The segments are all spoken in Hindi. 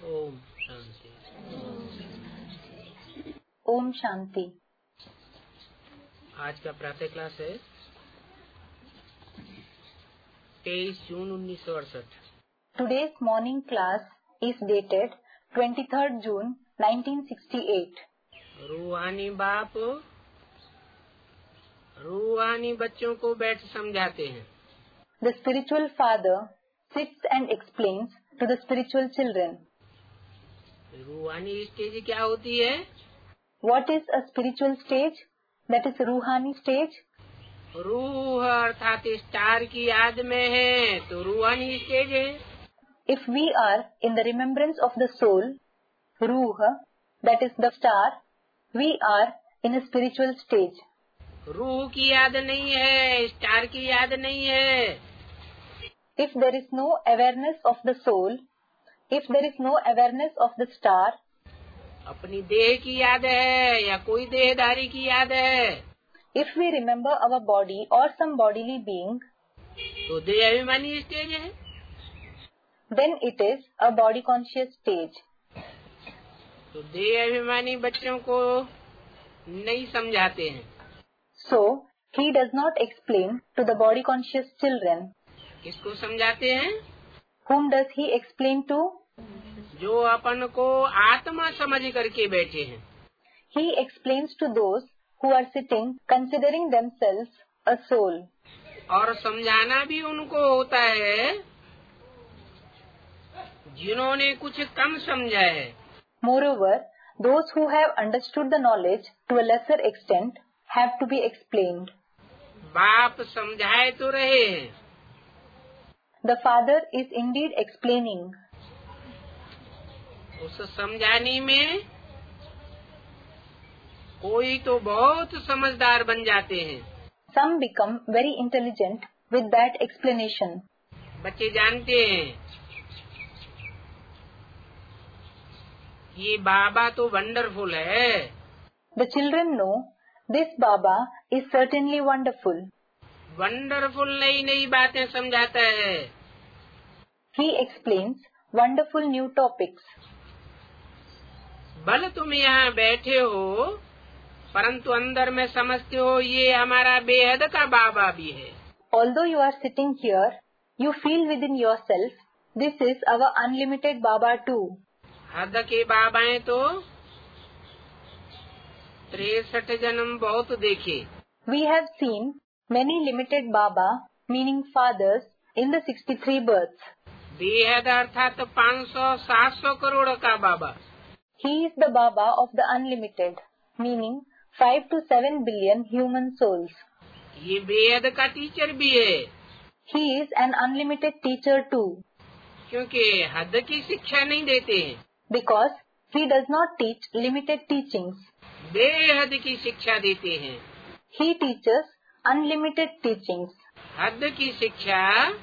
ओम शांति। ओम शांति। आज का प्रातः क्लास है 23 जून 1968। Today's morning class is dated 23rd June 1968. रूहानी बाप रूहानी बच्चों को बैठ समझाते हैं। The spiritual father sits and explains to the spiritual children. रूहानी स्टेज क्या होती है? What is a spiritual stage? That is Ruhani stage. रूह अर्थात स्टार की याद में है तो रूहानी स्टेज है। If we are in the remembrance of the soul, Ruh, that is the star, we are in a spiritual stage. रूह की याद नहीं है, स्टार की याद नहीं है। If there is no awareness of the soul, if there is no awareness of the star, अपनी देह की याद है या कोई देहधारी की याद है, if we remember our body or some bodily being, तो देह अभिमानी स्टेज है। then it is a body conscious stage. तो देह अभिमानी बच्चों को नहीं समझाते हैं। So, he does not explain to the body conscious children. किसको समझाते हैं? Whom does he explain to? जो अपन को आत्मा समझ करके बैठे हैं। He explains to those who are sitting considering themselves a soul. और समझाना भी उनको होता है जिन्होंने कुछ कम समझा है। Moreover, those who have understood the knowledge to a lesser extent have to be explained. बाप समझाए तो रहे हैं, The father is indeed explaining. उस समझाने में कोई तो बहुत समझदार बन जाते हैं। Some become very intelligent with that explanation. बच्चे जानते हैं ये बाबा तो वंडरफुल है। The children know this Baba is certainly wonderful. Wonderful नई नई बातें समझाता है। He explains wonderful new topics. भले तुम यहाँ बैठे हो परंतु अंदर में समझते हो ये हमारा बेहद का बाबा भी है। Although you are sitting here, you feel within yourself, this is our unlimited Baba too. हद के बाबाएं तो 63 जन्म बहुत देखे। We have seen many limited Baba, meaning fathers, in the 63 births. बेहद अर्थात 500-700 करोड़ का बाबा। He is the Baba of the unlimited, meaning 5 to 7 billion human souls. ये बेहद का टीचर भी है He is an unlimited teacher too, क्योंकि हद की शिक्षा नहीं देते हैं, because he does not teach limited teachings. बेहद की शिक्षा देते हैं। He teaches unlimited teachings. हद की शिक्षा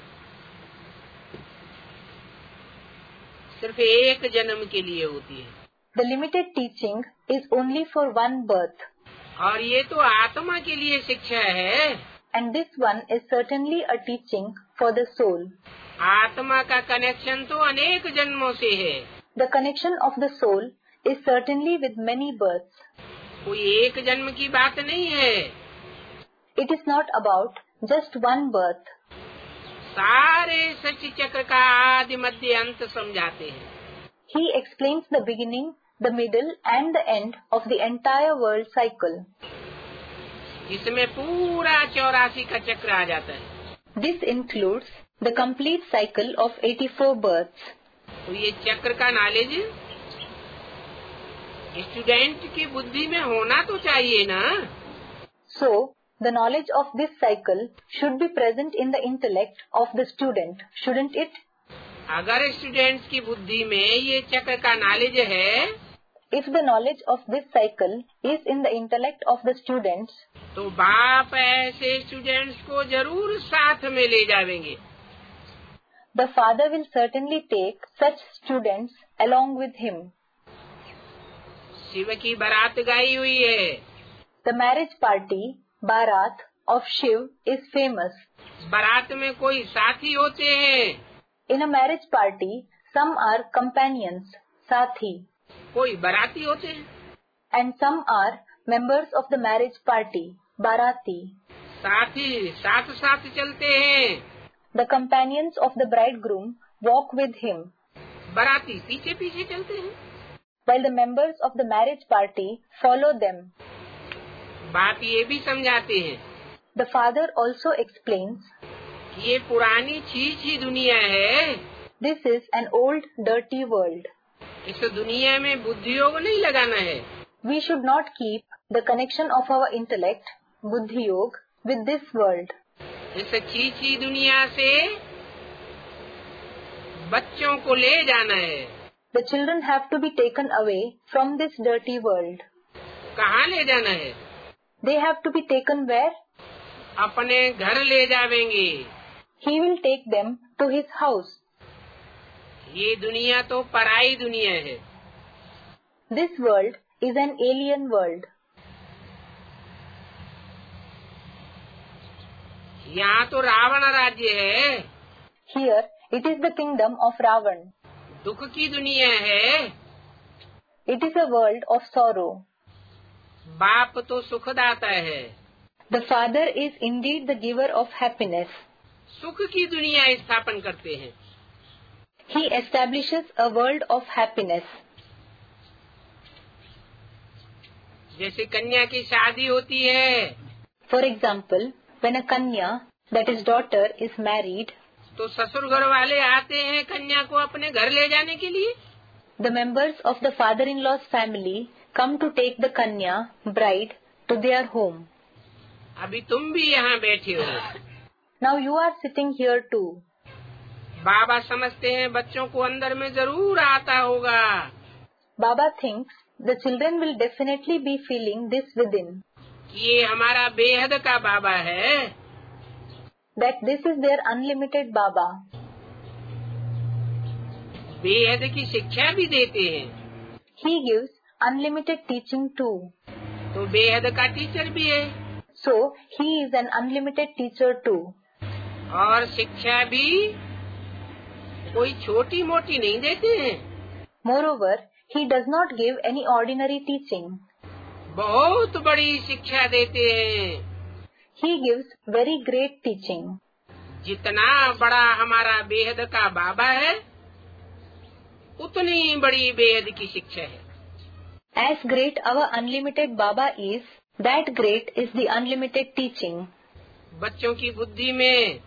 सिर्फ एक जन्म के लिए होती है The limited teaching is only for one birth, और ये तो आत्मा के लिए शिक्षा है। and this one is certainly a teaching for the soul. आत्मा का कनेक्शन तो अनेक जन्मों से है। The connection of the soul is certainly with many births. कोई एक जन्म की बात नहीं है। It is not about just one birth. सारे सृष्टि चक्र का आदि मध्य अंत समझाते हैं। He explains the beginning, the middle and the end of the entire world cycle. इसमें पूरा 84 का चक्र आ जाता है। This includes the complete cycle of 84 births. तो ये चक्र का नॉलेज स्टूडेंट की बुद्धि में होना तो चाहिए ना। So, the knowledge of this cycle should be present in the intellect of the student, shouldn't it? अगर स्टूडेंट्स की बुद्धि में ये चक्र का नॉलेज है, If the knowledge of this cycle is in the intellect of the students, तो बाप ऐसे स्टूडेंट्स को जरूर साथ में ले जाएंगे। the father will certainly take such students along with him. Shiv की बारात गाई हुई है। The marriage party, Bharat, of Shiv is famous. बारात में कोई साथी होते हैं। In a marriage party, some are companions, साथी, कोई बाराती होते हैं, and some are members of the marriage party, barati. साथी साथ साथ चलते हैं, The companions of the bridegroom walk with him, बाराती पीछे पीछे चलते हैं। while the members of the marriage party follow them. बात ये भी समझाते हैं The father also explains, कि ये पुरानी छी दुनिया है, this is an old dirty world. इस दुनिया में बुद्धि योग नहीं लगाना है। We should not keep the connection of our intellect, buddhi yog, with this world. इस छी दुनिया से बच्चों को ले जाना है। The children have to be taken away from this dirty world. कहाँ ले जाना है? They have to be taken where? अपने घर ले जावेंगे। He will take them to his house. ये दुनिया तो पराई दुनिया है। This world is an alien world. यहाँ तो रावण राज्य है। Here it is the kingdom of Ravan. दुख की दुनिया है। It is a world of sorrow. बाप तो सुखदाता है। The father is indeed the giver of happiness. सुख की दुनिया स्थापन करते हैं। He establishes a world of happiness. जैसे कन्या की शादी होती है, For example, when a kanya, that is daughter, is married, तो ससुर घर वाले आते हैं कन्या को अपने घर ले जाने के लिए। the members of the father-in-law's family come to take the kanya, bride, to their home. अभी तुम भी यहाँ बैठे हो। Now you are sitting here too. बाबा समझते हैं बच्चों को अंदर में जरूर आता होगा। Baba thinks the children will definitely be feeling this within, कि ये हमारा बेहद का बाबा है। that this is their unlimited Baba. बेहद की शिक्षा भी देते हैं, He gives unlimited teaching too. तो बेहद का टीचर भी है। So he is an unlimited teacher too. और शिक्षा भी कोई छोटी मोटी नहीं देते हैं। Moreover, he does not give any ordinary teaching. बहुत बड़ी शिक्षा देते हैं। He gives very great teaching. जितना बड़ा हमारा बेहद का बाबा है, उतनी बड़ी बेहद की शिक्षा है। As great our unlimited Baba is, that great is the unlimited teaching. बच्चों की बुद्धि में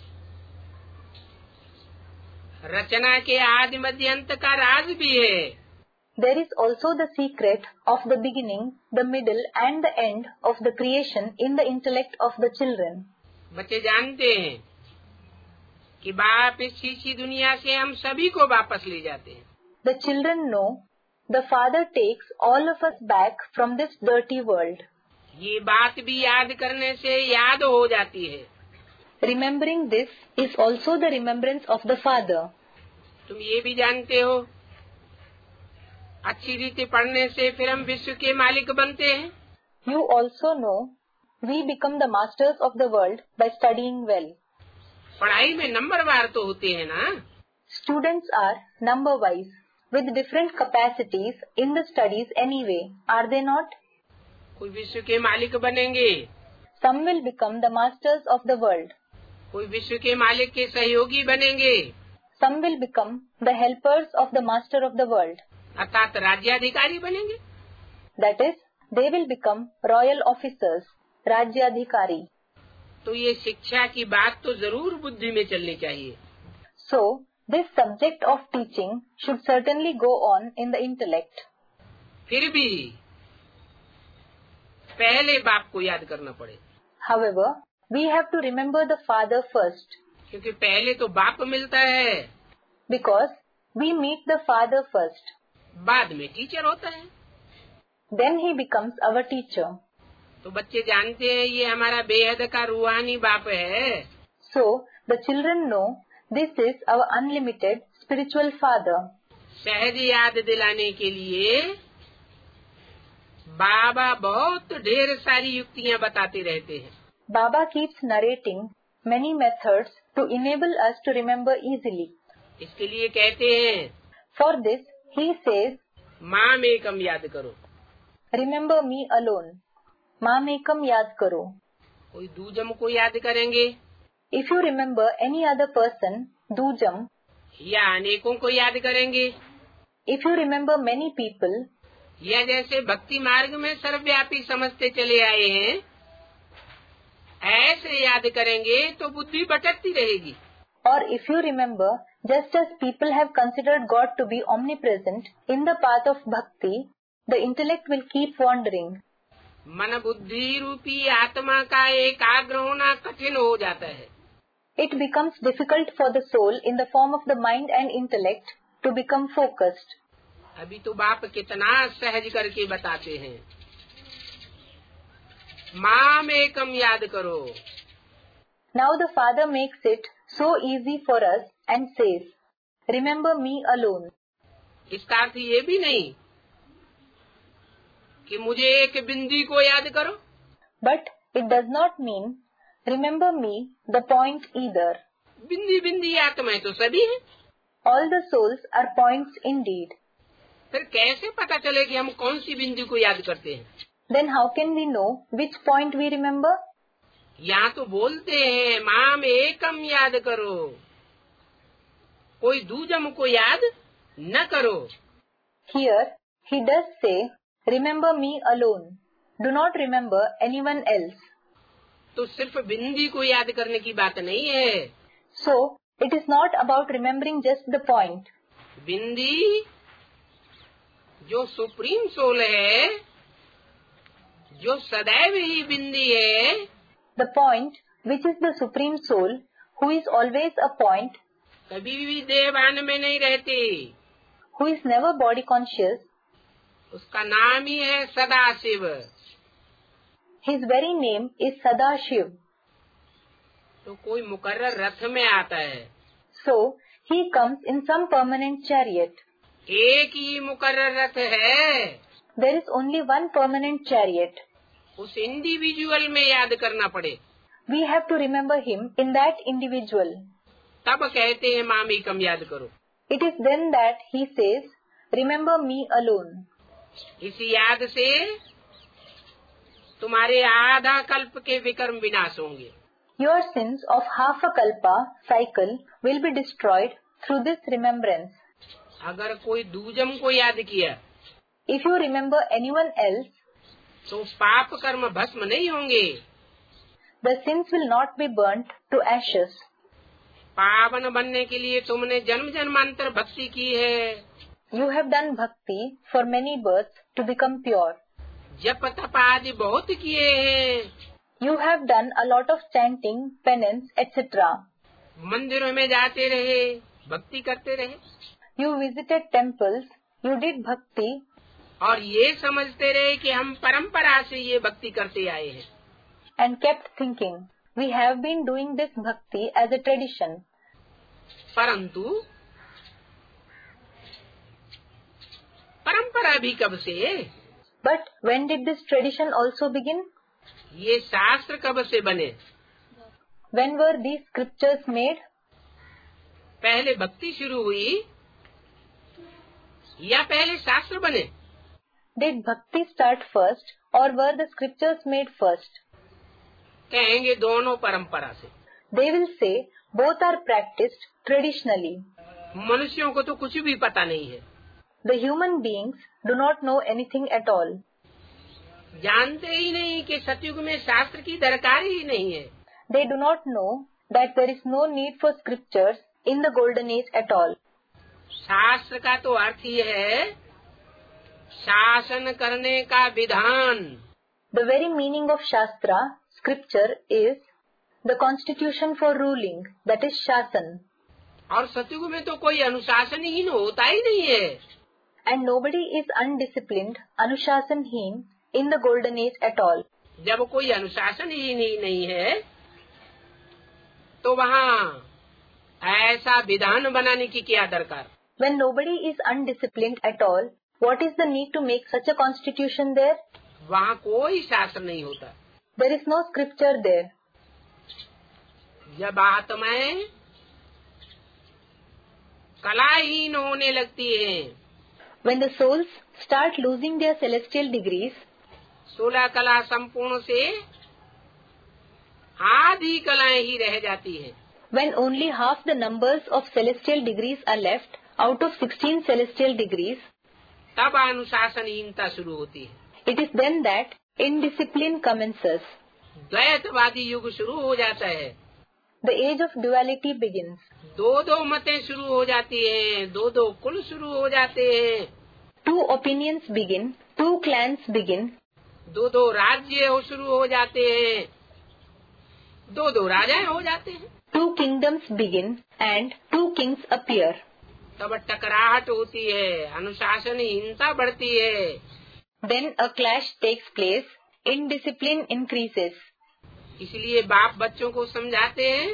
रचना के आदि मध्य अंत का राज भी है। There is also the secret of the beginning, the middle and the end of the creation in the intellect of the children. बच्चे जानते हैं कि बाप इस शीशी दुनिया से हम सभी को वापस ले जाते हैं। The children know the Father takes all of us back from this dirty world. ये बात भी याद करने से याद हो जाती है। Remembering this is also the remembrance of the Father. तुम ये भी जानते हो, अच्छी रीति पढ़ने से फिर हम विश्व के मालिक बनते हैं। You also know we become the masters of the world by studying well. पढ़ाई में नंबरवार तो होते हैं ना। Students are number wise with different capacities in the studies anyway, are they not? कोई विश्व के मालिक बनेंगे, Some will become the masters of the world. कोई विश्व के मालिक के सहयोगी बनेंगे, Some will become the helpers of the master of the world. अर्थात राज्याधिकारी बनेंगे। That is, they will become royal officers, Rajyadhikari. तो ये शिक्षा की बात तो जरूर बुद्धि में चलनी चाहिए। So, this subject of teaching should certainly go on in the intellect. फिर भी पहले बाप को याद करना पड़े। However, we have to remember the Father first. क्योंकि पहले तो बाप मिलता है, Because we meet the Father first. बाद में टीचर होता है। Then he becomes our teacher. तो बच्चे जानते हैं ये हमारा बेहद का रूहानी बाप है। So, the children know this is our unlimited spiritual Father. सहज याद दिलाने के लिए बाबा बहुत ढेर सारी युक्तियाँ बताते रहते हैं। Baba keeps narrating many methods to enable us to remember easily. इसके लिए कहते हैं, For this, he says, माम एकम याद करो। remember me alone. मामेकम याद करो। कोई दूजम को याद करेंगे, If you remember any other person, दूजम, या अनेकों को याद करेंगे, if you remember many people, या जैसे भक्ति मार्ग में सर्वव्यापी समझते चले आए हैं, ऐसे याद करेंगे तो बुद्धि भटकती रहेगी। or if you remember just as people have considered God to be omnipresent in the path of bhakti, the intellect will keep wandering. मन बुद्धि रूपी आत्मा का एकाग्र होना कठिन हो जाता है। It becomes difficult for the soul in the form of the mind and intellect to become focused. अभी तो बाप कितना सहज करके बताते हैं, माम एकम याद करो। Now the Father makes it so easy for us and says, remember me alone. इसका अर्थ ये भी नहीं कि मुझे एक बिंदी को याद करो, But it does not mean, remember me, the point either. बिंदी बिंदी आत्माएं तो सभी हैं। All the souls are points indeed. फिर कैसे पता चले कि हम कौन सी बिंदी को याद करते हैं? Then how can we know which point we remember? यहाँ तो बोलते हैं माम एकम याद करो, कोई दूजम को याद न करो। Here he does say, remember me alone. Do not remember anyone else. तो सिर्फ बिंदी को याद करने की बात नहीं है। So it is not about remembering just the point. बिंदी जो सुप्रीम सोल है, जो सदैव ही बिंदी है, The point, which is the Supreme Soul, who is always a point, कभी भी देहभान में नहीं रहती, who is never body conscious, उसका नाम ही है Sadashiv. his very name is Sadashiv. तो कोई मुकर्रर रथ में आता है, So he comes in some permanent chariot. एक ही मुकर्रर रथ है, There is only one permanent chariot. उस इंडिविजुअल में याद करना पड़े, We have to remember him in that individual. तब कहते हैं मामेकम याद करो। It is then that he says, remember me alone. इस याद से तुम्हारे आधा कल्प के विकर्म विनाश होंगे। Your sins of half a kalpa cycle will be destroyed through this remembrance. अगर कोई दूजम को याद किया If you remember anyone else, तो पाप कर्म भस्म नहीं होंगे, the sins will not be burnt to ashes. पावन बनने के लिए तुमने जन्म जन्मांतर भक्ति की है, You have done bhakti for many births to become pure. जप तप आदि बहुत किए हैं, You have done a lot of chanting, penance, etc. मंदिरों में जाते रहे, भक्ति करते रहे, You visited temples, you did bhakti, और ये समझते रहे कि हम परंपरा से ये भक्ति करते आए हैं। and kept thinking, we have been doing this bhakti as a tradition. परंतु परंपरा भी कब से? But when did this tradition also begin? ये शास्त्र कब से बने? When were these scriptures made? पहले भक्ति शुरू हुई या पहले शास्त्र बने? Did bhakti start first or were the scriptures made first? कहेंगे दोनों परंपरा से। They will say both are practiced traditionally. मनुष्यों को तो कुछ भी पता नहीं है, The human beings do not know anything at all. जानते ही नहीं कि सतयुग में शास्त्र की दरकार ही नहीं है। They do not know that there is no need for scriptures in the golden age at all. शास्त्र का तो अर्थ ही है शासन करने का विधान। The very meaning of Shastra, scripture, is the constitution for ruling, that is Shasan. और सतयुग में तो कोई अनुशासनहीन होता ही नहीं है। And nobody is undisciplined, Anushasanheen, in the golden age at all. जब कोई अनुशासनहीन ही नहीं है तो वहाँ ऐसा विधान बनाने की क्या दरकार? When nobody is undisciplined at all, what is the need to make such a constitution there? वहाँ कोई शास्त्र नहीं होता। There is no scripture there. जब आत्माएं कलाहीन होने लगती हैं, When the souls start losing their celestial degrees, 16 कला संपूर्ण से आधी कलाएं ही रह जाती है। when only half the numbers of celestial degrees are left out of 16 celestial degrees, तब अनुशासनहीनता शुरू होती है। it is then that indiscipline commences. द्वैतवादी युग शुरू हो जाता है। The age of duality begins. दो मतें शुरू हो जाती हैं, दो कुल शुरू हो जाते हैं, 2 opinions begin, 2 clans begin, दो राज्य शुरू हो जाते हैं, दो राजाएं हो जाते हैं। 2 kingdoms begin and 2 kings appear. तब टकराहट होती है, अनुशासनहीनता बढ़ती है। Then a clash takes place, indiscipline increases. इसलिए बाप बच्चों को समझाते हैं,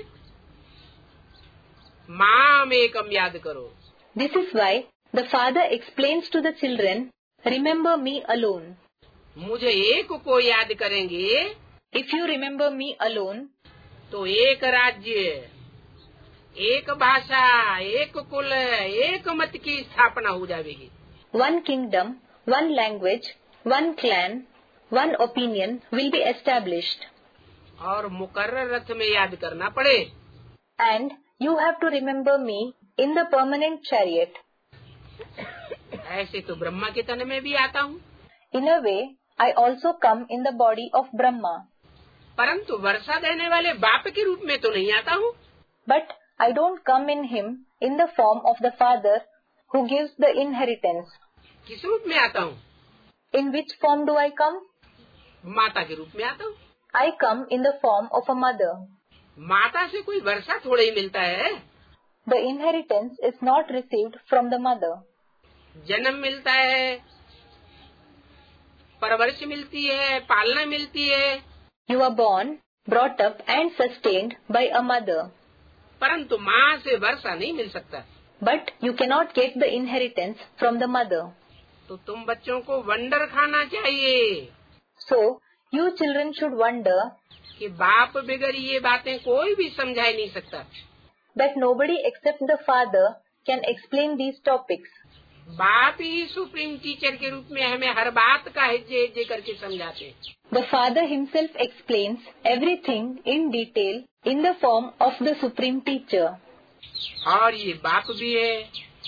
माम एकम याद करो। This is why the father explains to the children, remember me alone. मुझे एक को याद करेंगे If you remember me alone, तो एक राज्य, एक भाषा, एक कुल, एक मत की स्थापना हो जाएगी। 1 kingdom, 1 language, 1 clan, 1 opinion will be established. और मुकर्रर रथ में याद करना पड़े। And you have to remember me in the permanent chariot. ऐसे तो ब्रह्मा के तन में भी आता हूँ, In a way, I also come in the body of Brahma. परंतु वर्षा देने वाले बाप के रूप में तो नहीं आता हूँ। But I don't come in him in the form of the father who gives the inheritance. किस रूप में आता हूँ? In which form do I come? माता के रूप में आता हूँ। I come in the form of a mother. माता से कोई वर्षा थोड़ा ही मिलता है। The inheritance is not received from the mother. जन्म मिलता है, परवरिश मिलती है, पालना मिलती है। You are born, brought up and sustained by a mother. परंतु माँ से वर्षा नहीं मिल सकता। But you cannot get the inheritance from the mother. तो तुम बच्चों को वंडर खाना चाहिए। So, you children should wonder कि बाप बगैर ये बातें कोई भी समझा ही नहीं सकता। that nobody except the father can explain these topics. बाप ही सुप्रीम टीचर के रूप में हमें हर बात का हिज्जे हिज्जे करके समझाते हैं। The father himself explains everything in detail in the form of the supreme teacher. और ये बाप भी है,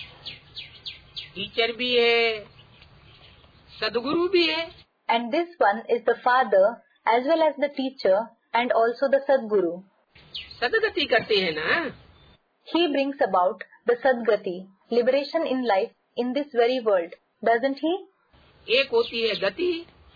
टीचर भी है, सदगुरु भी है। And this one is the father as well as the teacher and also the Sadguru. सदगति करते हैं ना। He brings about the Sadgati, liberation in life in this very world, doesn't he? एक होती है गति,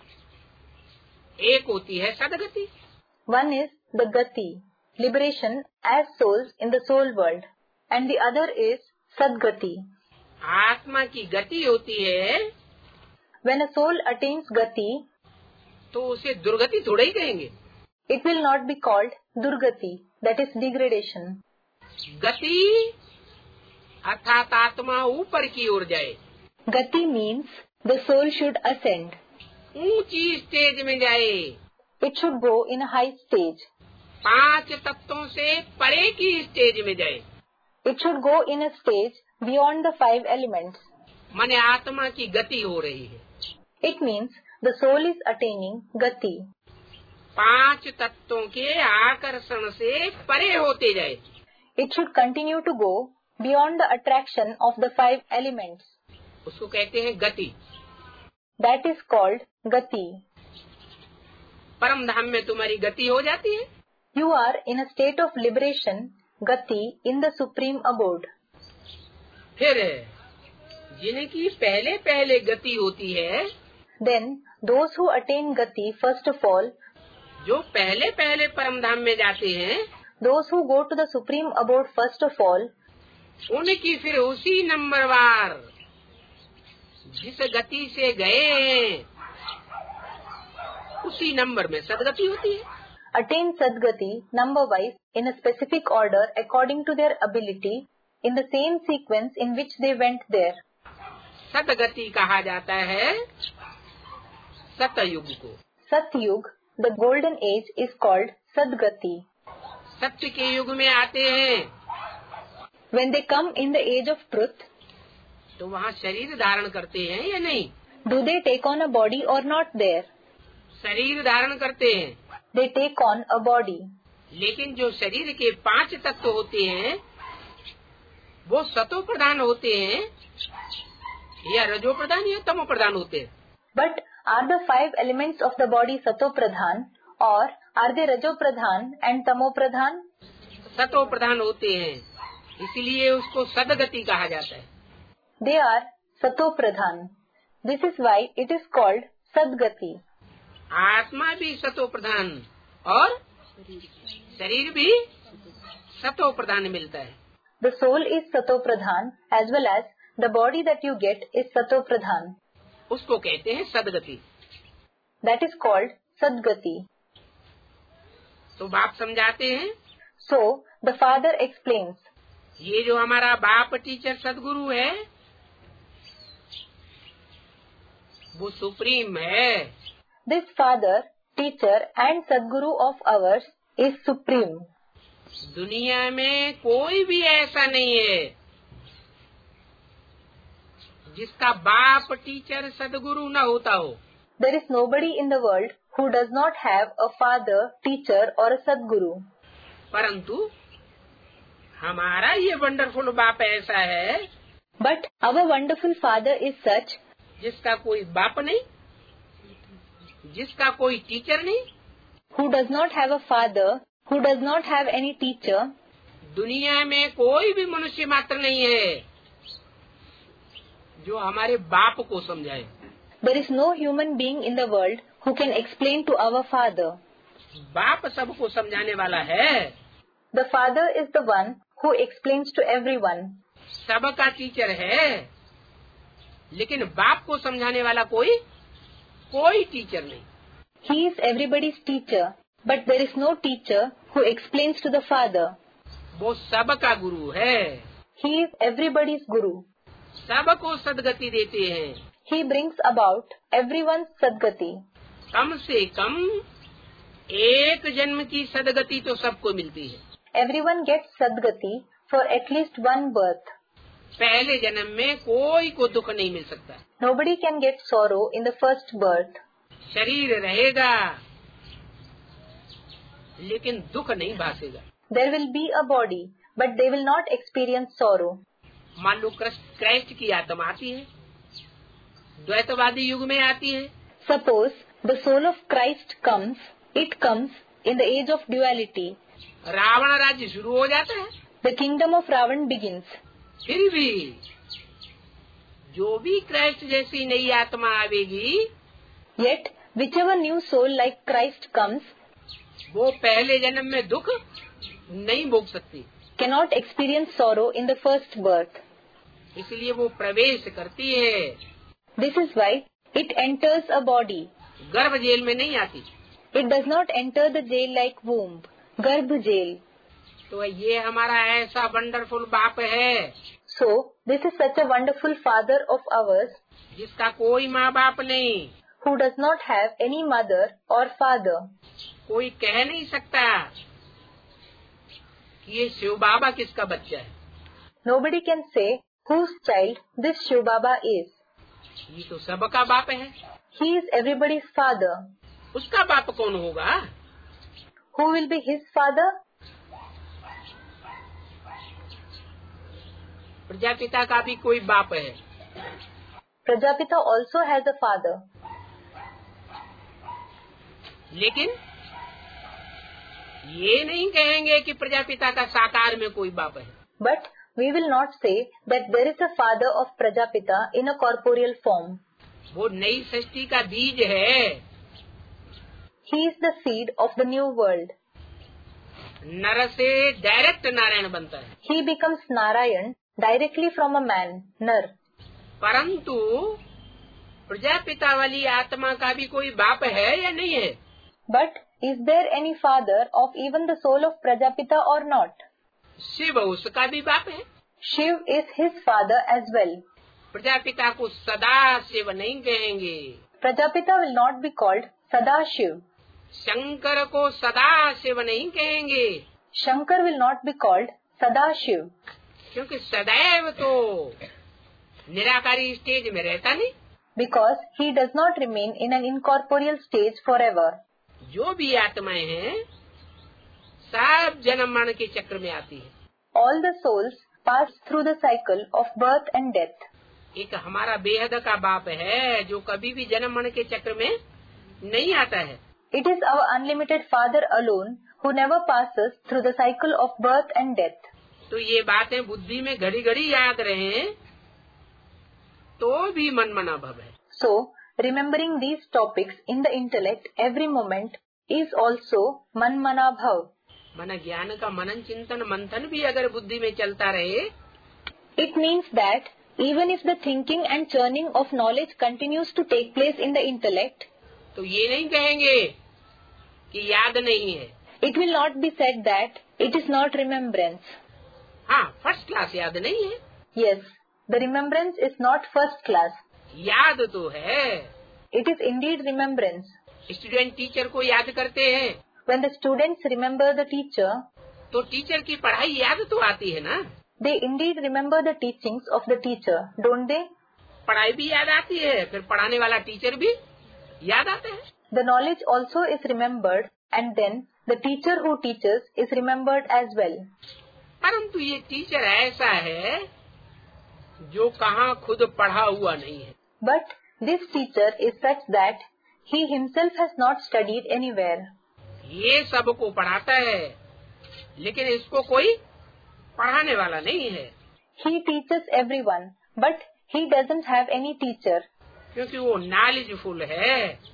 एक होती है सदगति। One is the Gati, liberation as souls in the soul world, and the other is Sadgati. आत्मा की गति होती है, When a soul attains Gati, तो उसे दुर्गति थोड़ा ही कहेंगे। it will not be called Durgati, that is degradation. गति अर्थात आत्मा ऊपर की ओर जाए। Gati means the soul should ascend. ऊंची स्टेज में जाए। It should go in a high stage. 5 तत्वों से परे की स्टेज में जाए। It should go in a stage beyond the 5 elements. माने आत्मा की गति हो रही है। It means the soul is attaining Gati. 5 तत्वों के आकर्षण से परे होते जाए। It should continue to go beyond the attraction of the 5 elements. उसको कहते हैं गति। That is called Gati. परम धाम में तुम्हारी गति हो जाती है। You are in a state of liberation, Gati, in the supreme abode. फिर जिनकी पहले पहले गति होती है, Then those who attain Gati first of all, जो पहले पहले परम धाम में जाते हैं, those who go to the supreme abode first of all, उनकी फिर उसी नंबरवार जिस गति से गए हैं, उसी नंबर में सदगति होती है। attain Sadgati number wise in a specific order according to their ability in the same sequence in which they went there. सदगति कहा जाता है सतयुग को। Satyug, the golden age, is called Sadgati. सत्य के युग में आते हैं, When they come in the age of truth, तो वहाँ शरीर धारण करते हैं या नहीं? Do they take on a body or not there? शरीर धारण करते हैं। They take on a body. लेकिन जो शरीर के 5 तत्व होते हैं वो सतो प्रधान होते हैं या रजो प्रधान या तमो प्रधान होते हैं? But are the 5 elements of the body Sato Pradhan or are they Rajo Pradhan and Tamo Pradhan? सतो प्रधान होते हैं, इसलिए उसको सदगति कहा जाता है। They are Sato Pradhan. This is why it is called Sadgati. आत्मा भी सतो प्रधान और शरीर भी सतो प्रधान मिलता है। The soul is Sato Pradhan as well as the body that you get is Sato Pradhan. उसको कहते हैं सदगति। That is called Sadgati. तो बाप समझाते हैं, So the father explains, ये जो हमारा बाप टीचर सदगुरु है वो सुप्रीम है। this father, teacher and Sadguru of ours is supreme. दुनिया में कोई भी ऐसा नहीं है जिसका बाप टीचर सदगुरु न होता हो। There is nobody in the world who does not have a father, teacher or a Sadguru. परंतु हमारा ये वंडरफुल बाप ऐसा है But our wonderful father is such जिसका कोई बाप नहीं, जिसका कोई टीचर नहीं, who does not have a father, who does not have any teacher. दुनिया में कोई भी मनुष्य मात्र नहीं है जो हमारे बाप को समझाए। There is no human being in the world who can explain to our father. बाप सबको समझाने वाला है, The father is the one who explains to everyone. सबका टीचर है, लेकिन बाप को समझाने वाला कोई टीचर नहीं। He is everybody's teacher, but there is no teacher who explains to the father. वो सबका गुरु है, He is everybody's guru. सबको सदगति देते हैं। He brings about everyone's Sadgati. कम से कम एक जन्म की सदगति तो सबको मिलती है। Everyone gets Sadgati for at least one birth. पहले जन्म में कोई को दुख नहीं मिल सकता। Nobody can get sorrow in the first birth. शरीर रहेगा लेकिन दुख नहीं भासेगा। There will be a body, but they will not experience sorrow. मान लो क्राइस्ट की आत्मा आती है, द्वैतवादी युग में आती है, Suppose the soul of Christ comes, it comes in the age of duality. Ravan राज्य शुरू हो जाता है। The kingdom of Ravan begins. फिर भी जो भी क्राइस्ट जैसी नई आत्मा आवेगी Yet, whichever new soul like Christ comes, वो पहले जन्म में दुख नहीं भोग सकती, cannot experience sorrow in the first birth. इसलिए वो प्रवेश करती है। This is why it enters a body. गर्भ जेल में नहीं आती। It does not enter the jail like womb, Garbh jail. तो ये हमारा ऐसा वंडरफुल बाप है So, this is such a wonderful father of ours जिसका कोई माँ बाप नहीं, who does not have any mother or father. कोई कह नहीं सकता कि ये शिव बाबा किसका बच्चा है। Nobody can say whose child this Shiv Baba is. ये तो सबका बाप है। He is everybody's father. उसका बाप कौन होगा? Who will be his father? Prajapita का भी कोई बाप है। Prajapita also has a father. लेकिन ये नहीं कहेंगे कि प्रजापिता का साकार में कोई बाप है। But we will not say that there is a father of Prajapita in a corporeal form. वो नई सृष्टि का बीज है। He is the seed of the new world. नर से डायरेक्ट नारायण बनता है। He becomes Narayan directly from a man, Nar. परंतु प्रजापिता वाली आत्मा का भी कोई बाप है या नहीं है? But is there any father of even the soul of Prajapita or not? Shiv उसका भी बाप है। Shiv is his father as well. Prajapita को सदा शिव नहीं कहेंगे। Prajapita will not be called Sadashiv. Shankar को सदा शिव नहीं कहेंगे, Shankar will not be called Sadashiv. क्योंकि सदैव तो निराकारी स्टेज में रहता नहीं, because he does not remain in an incorporeal stage forever. जो भी आत्माएं हैं सब जन्म मरण के चक्र में आती है। All the souls pass through the cycle of birth and death. एक हमारा बेहद का बाप है जो कभी भी जन्म मरण के चक्र में नहीं आता है। It is our unlimited Father alone who never passes through the cycle of birth and death. तो ये बातें बुद्धि में घड़ी घड़ी याद रहे तो भी मन मना भव है। So, remembering these topics in the intellect every moment is also man mana bhav. मन ज्ञान का मनन चिंतन मंथन भी अगर बुद्धि में चलता रहे, It means that even if the thinking and churning of knowledge continues to take place in the intellect, तो ये नहीं कहेंगे कि याद नहीं है। it will not be said that it is not remembrance. हाँ, फर्स्ट क्लास याद नहीं है, Yes, the remembrance is not first class. याद तो है। It is indeed remembrance. Student teacher को याद करते हैं When the students remember the teacher, तो टीचर की पढ़ाई याद तो आती है ना, they indeed remember the teachings of the teacher, don't they? पढ़ाई भी याद आती है, फिर पढ़ाने वाला टीचर भी याद आता है। The knowledge also is remembered, and then the teacher who teaches is remembered as well. परंतु ये टीचर ऐसा है जो कहाँ खुद पढ़ा हुआ नहीं है। But this teacher is such that he himself has not studied anywhere. ये सबको पढ़ाता है, लेकिन इसको कोई पढ़ाने वाला नहीं है। He teaches everyone, but he doesn't have any teacher. क्योंकि वो नॉलेजफुल है,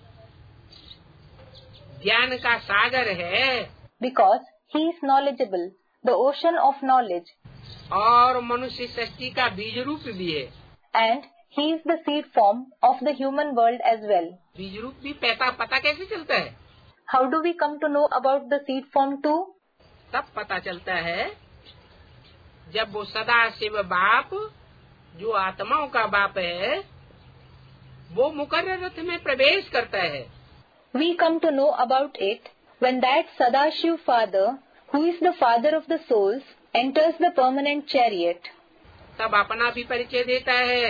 ज्ञान का सागर है, Because he is knowledgeable, the ocean of knowledge, और मनुष्य सृष्टि का बीज रूप भी है। and he is the seed form of the human world as well. बीज रूप भी पता कैसे चलता है? How do we come to know about the seed form too? तब पता चलता है जब वो सदा शिव बाप जो आत्माओं का बाप है वो मुकर्रर रथ में प्रवेश करता है। We come to know about it when that Sadashiv Father, who is the father of the souls, enters the permanent chariot. तब अपना भी परिचय देता है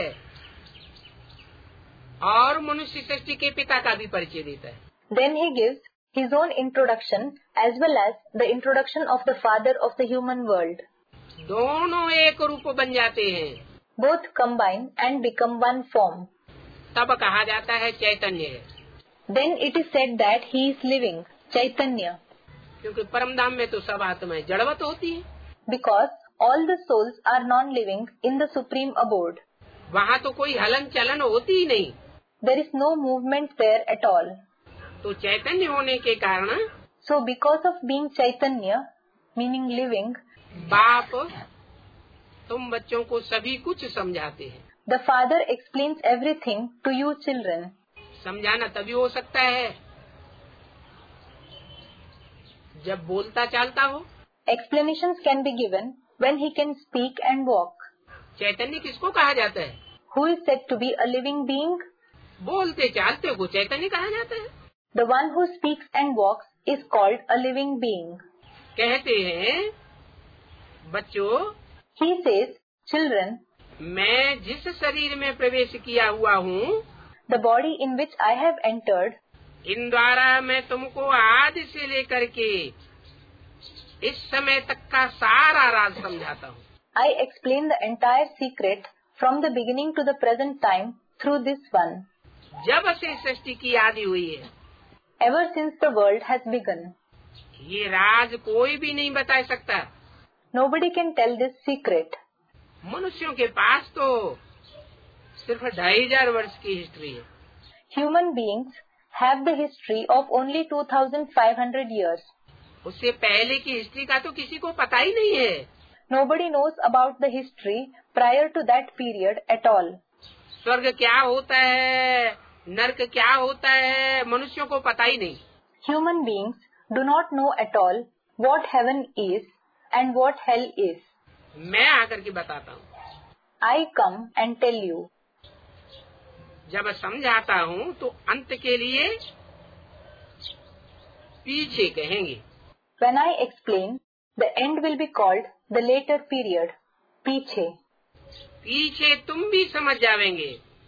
और मनुष्य सृष्टि के पिता का भी परिचय देता है। Then he gives his own introduction as well as the introduction of the father of the human world. दोनों एक रूप बन जाते हैं। Both combine and become one form. तब कहा जाता है चैतन्य है। Then it is said that he is living, Chaitanya. क्योंकि परम धाम में तो सब आत्माएं जड़वत होती हैं। Because all the souls are non-living in the supreme abode. वहाँ तो कोई हलन चलन होती ही नहीं। There is no movement there at all. तो चैतन्य होने के कारण So because of being Chaitanya, meaning living, बाप तुम बच्चों को सभी कुछ समझाते हैं। the father explains everything to you children. समझाना तभी हो सकता है जब बोलता चालता हो। Explanations can be given when he can speak and walk. चैतन्य किसको कहा जाता है? Who is said to be a living being? बोलते चालते को चैतन्य कहा जाता है। The one who speaks and walks is called a living being. कहते हैं बच्चों, He says, children, मैं जिस शरीर में प्रवेश किया हुआ हूँ, the body in which I have entered, इन द्वारा मैं तुमको आदि से लेकर के इस समय तक का सारा राज समझाता हूँ। I explain the entire secret from the beginning to the present time through this one. जब से सृष्टि की आदि हुई है, Ever since the world has begun, ये राज कोई भी नहीं बता सकता। nobody can tell this secret. मनुष्यों के पास तो सिर्फ 2500 वर्ष की हिस्ट्री है। Human beings have the history of only 2500 years. उससे पहले की हिस्ट्री का तो किसी को पता ही नहीं है। Nobody knows about the history prior to that period at all. स्वर्ग क्या होता है, नरक क्या होता है, मनुष्यों को पता ही नहीं। Human beings do not know at all what heaven is and what hell is. मैं आकर के बताता हूँ। I come and tell you. जब समझाता हूँ तो अंत के लिए पीछे कहेंगे। When I explain, the end will be called the later period, पीछे. पीछे तुम भी समझ जावेंगे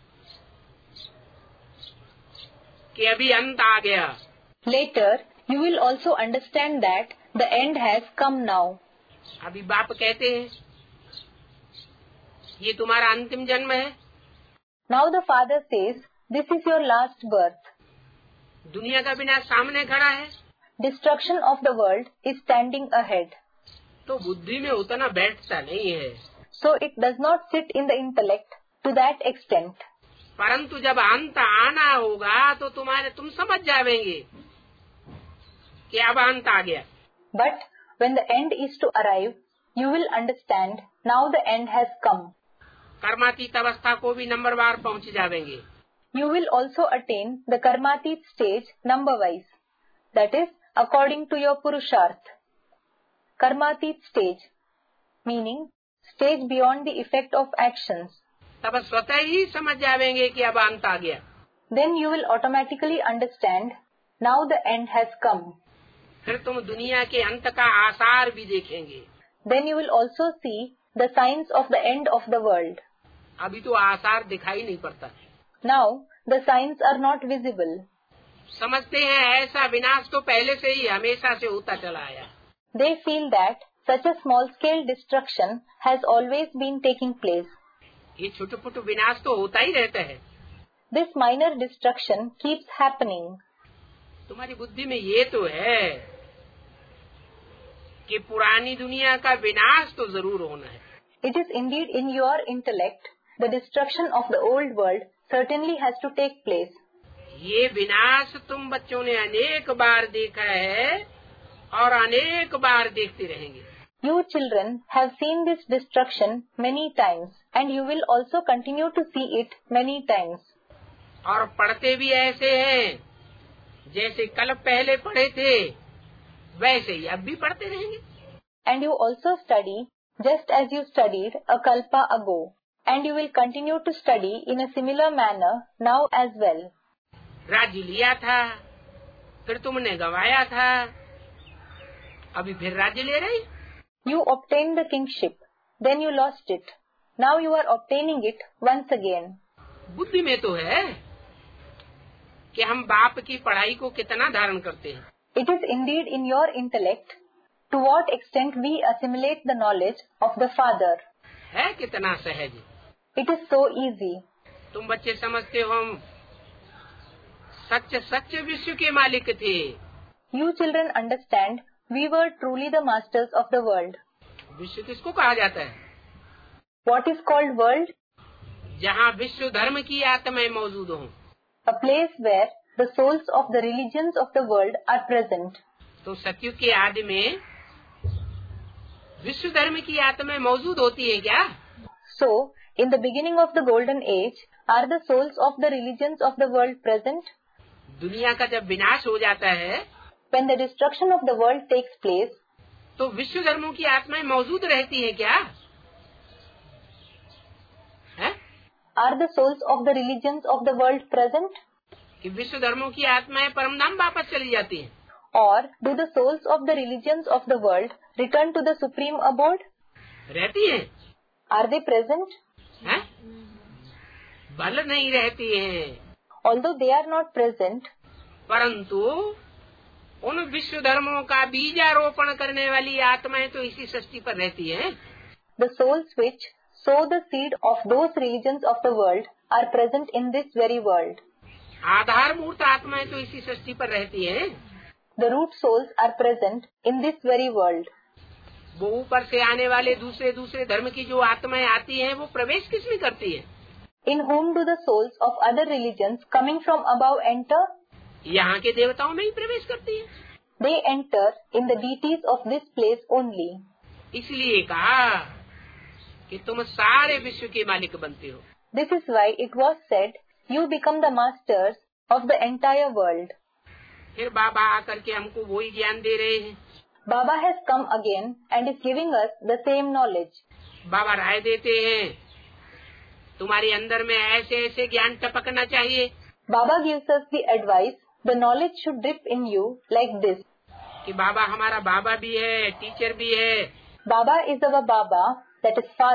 कि अभी अंत आ गया। Later, you will also understand that the end has come now. अभी बाप कहते हैं ये तुम्हारा अंतिम जन्म है। Now the Father says, this is your last birth. दुनिया का विनाश सामने खड़ा है, Destruction of the world is standing ahead. तो बुद्धि में उतना बैठता नहीं है। So it does not sit in the intellect to that extent. परंतु जब अंत आना होगा तो तुम समझ जावेंगे कि अब अंत आ गया। But when the end is to arrive, you will understand, now the end has come. कर्मातीत अवस्था को भी नंबरवार पहुंच जावेंगे। You will also attain the karmatit stage number-wise. That is, according to your purusharth. Karmatit stage, meaning stage beyond the effect of actions. तब स्वतः ही समझ जावेंगे कि अब अंत आ गया। Then you will automatically understand, now the end has come. फिर तुम दुनिया के अंत का आसार भी देखेंगे। Then you will also see the signs of the end of the world. अभी तो आसार दिखाई नहीं पड़ता। Now the signs are not visible. समझते हैं ऐसा विनाश तो पहले से ही हमेशा से होता चला आया। They feel that such a small-scale destruction has always been taking place. ये छोटे-छोटे विनाश तो होता ही रहता है। This minor destruction keeps happening. तुम्हारी बुद्धि में ये तो है कि पुरानी दुनिया का विनाश तो जरूर होना है। It is indeed in your intellect, the destruction of the old world certainly has to take place. ये विनाश तुम बच्चों ने अनेक बार देखा है और अनेक बार देखते रहेंगे। You children have seen this destruction many times, and you will also continue to see it many times. और पढ़ते भी ऐसे हैं जैसे कल पहले पढ़े थे वैसे ही अब भी पढ़ते रहेंगे। And you also study just as you studied a kalpa ago, and you will continue to study in a similar manner now as well. राज्य लिया था, फिर तुमने गवाया था, अभी फिर राज्य ले रही। You obtained the kingship, then you lost it. Now you are obtaining it once again. बुद्धि में तो है कि हम बाप की पढ़ाई को कितना धारण करते हैं। It is indeed in your intellect to what extent we assimilate the knowledge of the Father. है कितना सहज। It is so easy. तुम बच्चे समझते हो हम सच विश्व के मालिक थे। You children understand we were truly the masters of the world. विश्व किसको कहा जाता है? What is called world? जहाँ विश्व धर्म की आत्माएं मौजूद हों। A place where the souls of the religions of the world are present. तो सत्युग के आदि में विश्व धर्म की आत्माएं मौजूद होती है क्या? So, in the beginning of the golden age, are the souls of the religions of the world present? दुनिया का जब विनाश हो जाता है, When the destruction of the world takes place, तो विश्व धर्मों की आत्माएं मौजूद रहती है क्या? है? are the souls of the religions of the world present? कि विश्व धर्मों की आत्माएं परमधाम वापस चली जाती हैं? Or do the souls of the religions of the world return to the supreme abode? रहती हैं? Are they present? है? भले नहीं रहती हैं, Although they are not present, परंतु उन विश्व धर्मों का बीजारोपण करने वाली आत्माएं तो इसी सृष्टि पर रहती हैं। the souls which sow the seed of those religions of the world are present in this very world. आधारभूत आत्माएं तो इसी सृष्टि पर रहती हैं। The root souls are present in this very world. वो ऊपर से आने वाले दूसरे धर्म की जो आत्माएं आती हैं, वो प्रवेश किसमें करती हैं? In whom do the souls of other religions coming from above enter? यहाँ के देवताओं में ही प्रवेश करती हैं। They enter in the deities of this place only. इसलिए कहा कि तुम सारे विश्व के मालिक बनते हो। This is why it was said, you become the masters of the entire world. फिर बाबा आकर के हमको वही ज्ञान दे रहे हैं। Baba has come again and is giving us the same knowledge. बाबा राय देते हैं, तुम्हारे अंदर में ऐसे ऐसे ज्ञान टपकना चाहिए। Baba gives us the advice, the knowledge should drip in you like this. कि बाबा हमारा बाबा भी है, टीचर भी है। Baba is our Baba, that is father,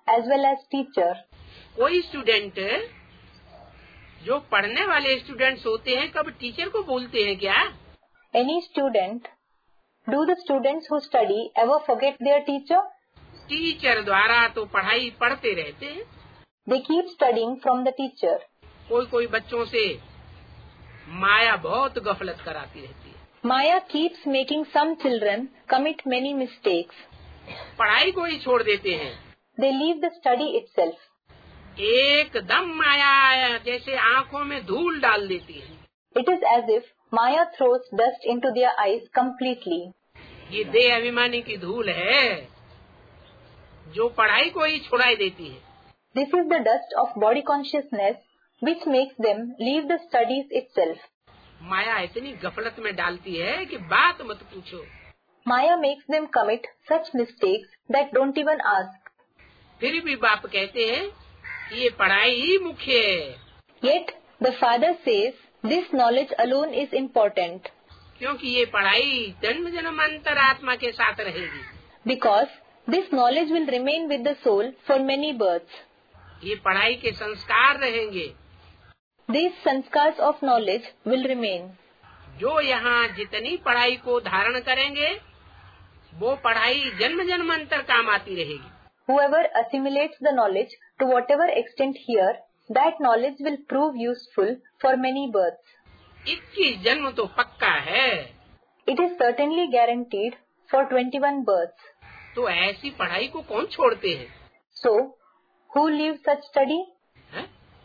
as well as teacher. कोई स्टूडेंट जो पढ़ने वाले स्टूडेंट्स होते हैं कब टीचर को बोलते हैं क्या? Any student, do the students who study ever forget their teacher? Teacher द्वारा तो पढ़ाई पढ़ते रहते हैं. They keep studying from the teacher. कोई बच्चों से माया बहुत गफलत कराती रहती है. Maya keeps making some children commit many mistakes. पढ़ाई को ही छोड़ देते हैं. They leave the study itself. एकदम माया जैसे आंखों में धूल डाल देती है. It is as if Maya throws dust into their eyes completely. ये देह अभिमानी की धूल है जो पढ़ाई को ही छुड़ाई देती है. This is the dust of body consciousness which makes them leave the studies itself. माया इतनी गफलत में डालती है कि बात मत पूछो. Maya makes them commit such mistakes that don't even ask. फिर भी बाप कहते हैं कि ये पढ़ाई ही मुख्य है. Yet the father says this knowledge alone is important. क्योंकि ये पढ़ाई जन्म जन्मांतर आत्मा के साथ रहेगी. Because this knowledge will remain with the soul for many births. ये पढ़ाई के संस्कार रहेंगे. These sanskars of knowledge will remain. जो यहाँ जितनी पढ़ाई को धारण करेंगे वो पढ़ाई जन्म जन्मांतर काम आती रहेगी. Whoever assimilates the knowledge to whatever extent here, that knowledge will prove useful for many births. 21 जन्म तो पक्का है. It is certainly guaranteed for 21 births. तो ऐसी पढ़ाई को कौन छोड़ते हैं? So, who leaves such study? है?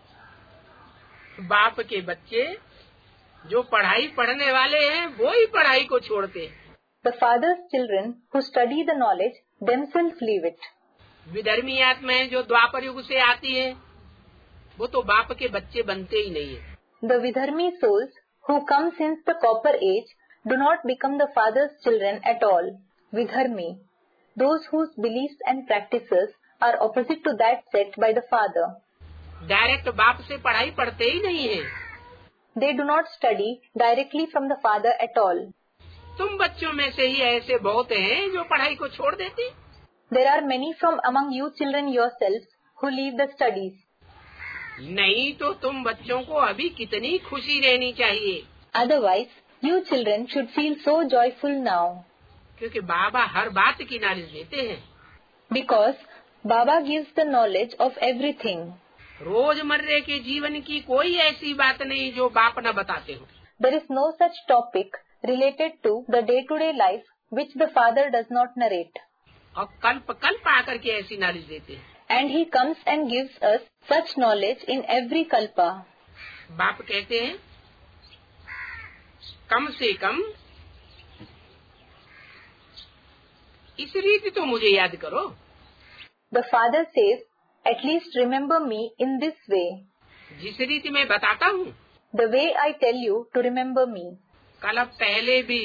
बाप के बच्चे जो पढ़ाई पढ़ने वाले हैं वो ही पढ़ाई को छोड़ते हैं. The father's children who study the knowledge themselves leave it. विधर्मी आत्माएं जो द्वापर युग से आती है वो तो बाप के बच्चे बनते ही नहीं है. The Vidharmi souls who come since the copper age do not become the father's children at all. Vidharmi, those whose beliefs and practices are opposite to that set by the father. Direct बाप से पढ़ाई पढ़ते ही नहीं है. They do not study directly from the father at all. तुम बच्चों में से ही ऐसे बहुत हैं जो पढ़ाई को छोड़ देते. There are many from among you children yourselves who leave the studies. नहीं तो तुम बच्चों को अभी कितनी खुशी रहनी चाहिए. Otherwise, you children should feel so joyful now. क्योंकि बाबा हर बात की नॉलेज देते हैं. Because Baba gives the knowledge of everything. रोजमर्रे के जीवन की कोई ऐसी बात नहीं जो बाप न बताते हो. There is no such topic related to the day-to-day life which the father does not narrate. और कल्प आकर के ऐसी नॉलेज देते हैं. And he comes and gives us such knowledge in every kalpa. बाप कहते हैं कम से कम इस रीति तो मुझे याद करो. The father says, at least remember me in this way. जिस रीति मैं बताता हूँ. The way I tell you to remember me. कल पहले भी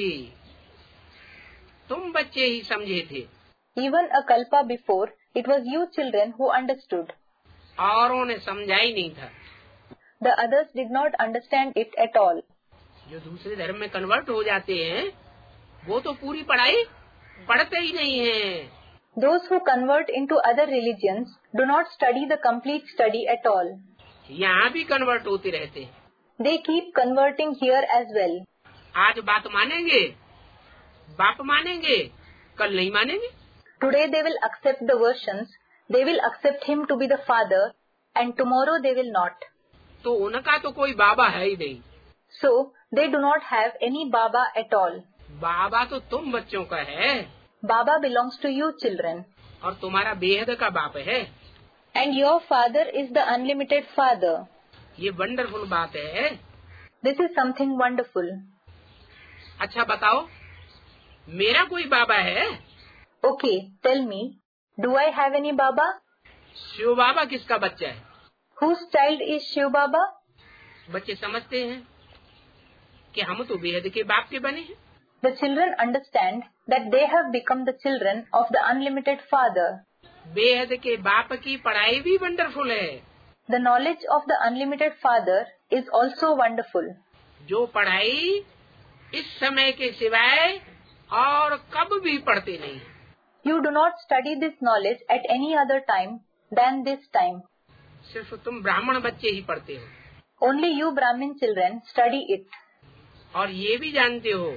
तुम बच्चे ही समझे थे. Even a kalpa before, it was you children who understood. औरों ने समझा ही नहीं था. The others did not understand it at all. जो दूसरे धर्म में कन्वर्ट हो जाते हैं वो तो पूरी पढ़ाई पढ़ते ही नहीं हैं. Those who convert into other religions do not study the complete study at all. यहाँ भी कन्वर्ट होते रहते हैं. They keep converting here as well. आज बात मानेंगे, बाप मानेंगे, कल नहीं मानेंगे. Today they will accept the versions, they will accept him to be the father, and tomorrow they will not. तो उनका तो कोई बाबा है ही नहीं. So they do not have any Baba at all. बाबा तो तुम बच्चों का है. Baba belongs to you children. और तुम्हारा बेहद का बाप है. And your father is the unlimited father. ये वंडरफुल बात है. This is something wonderful. अच्छा बताओ, मेरा कोई बाबा है? Okay, tell me, do I have any Baba? Shiv बाबा किसका बच्चा है? Whose child is Shiv Baba? बच्चे समझते हैं कि हम तो बेहद के बाप के बने हैं. The children understand that they have become the children of the unlimited father. बेहद के बाप की पढ़ाई भी वंडरफुल है. The knowledge of the unlimited father is also wonderful. जो पढ़ाई इस समय के सिवाय और कब भी पढ़ते नहीं. You do not study this knowledge at any other time than this time. सिर्फ तुम ब्राह्मण बच्चे ही पढ़ते हो, Only you Brahmin children study it. और ये भी जानते हो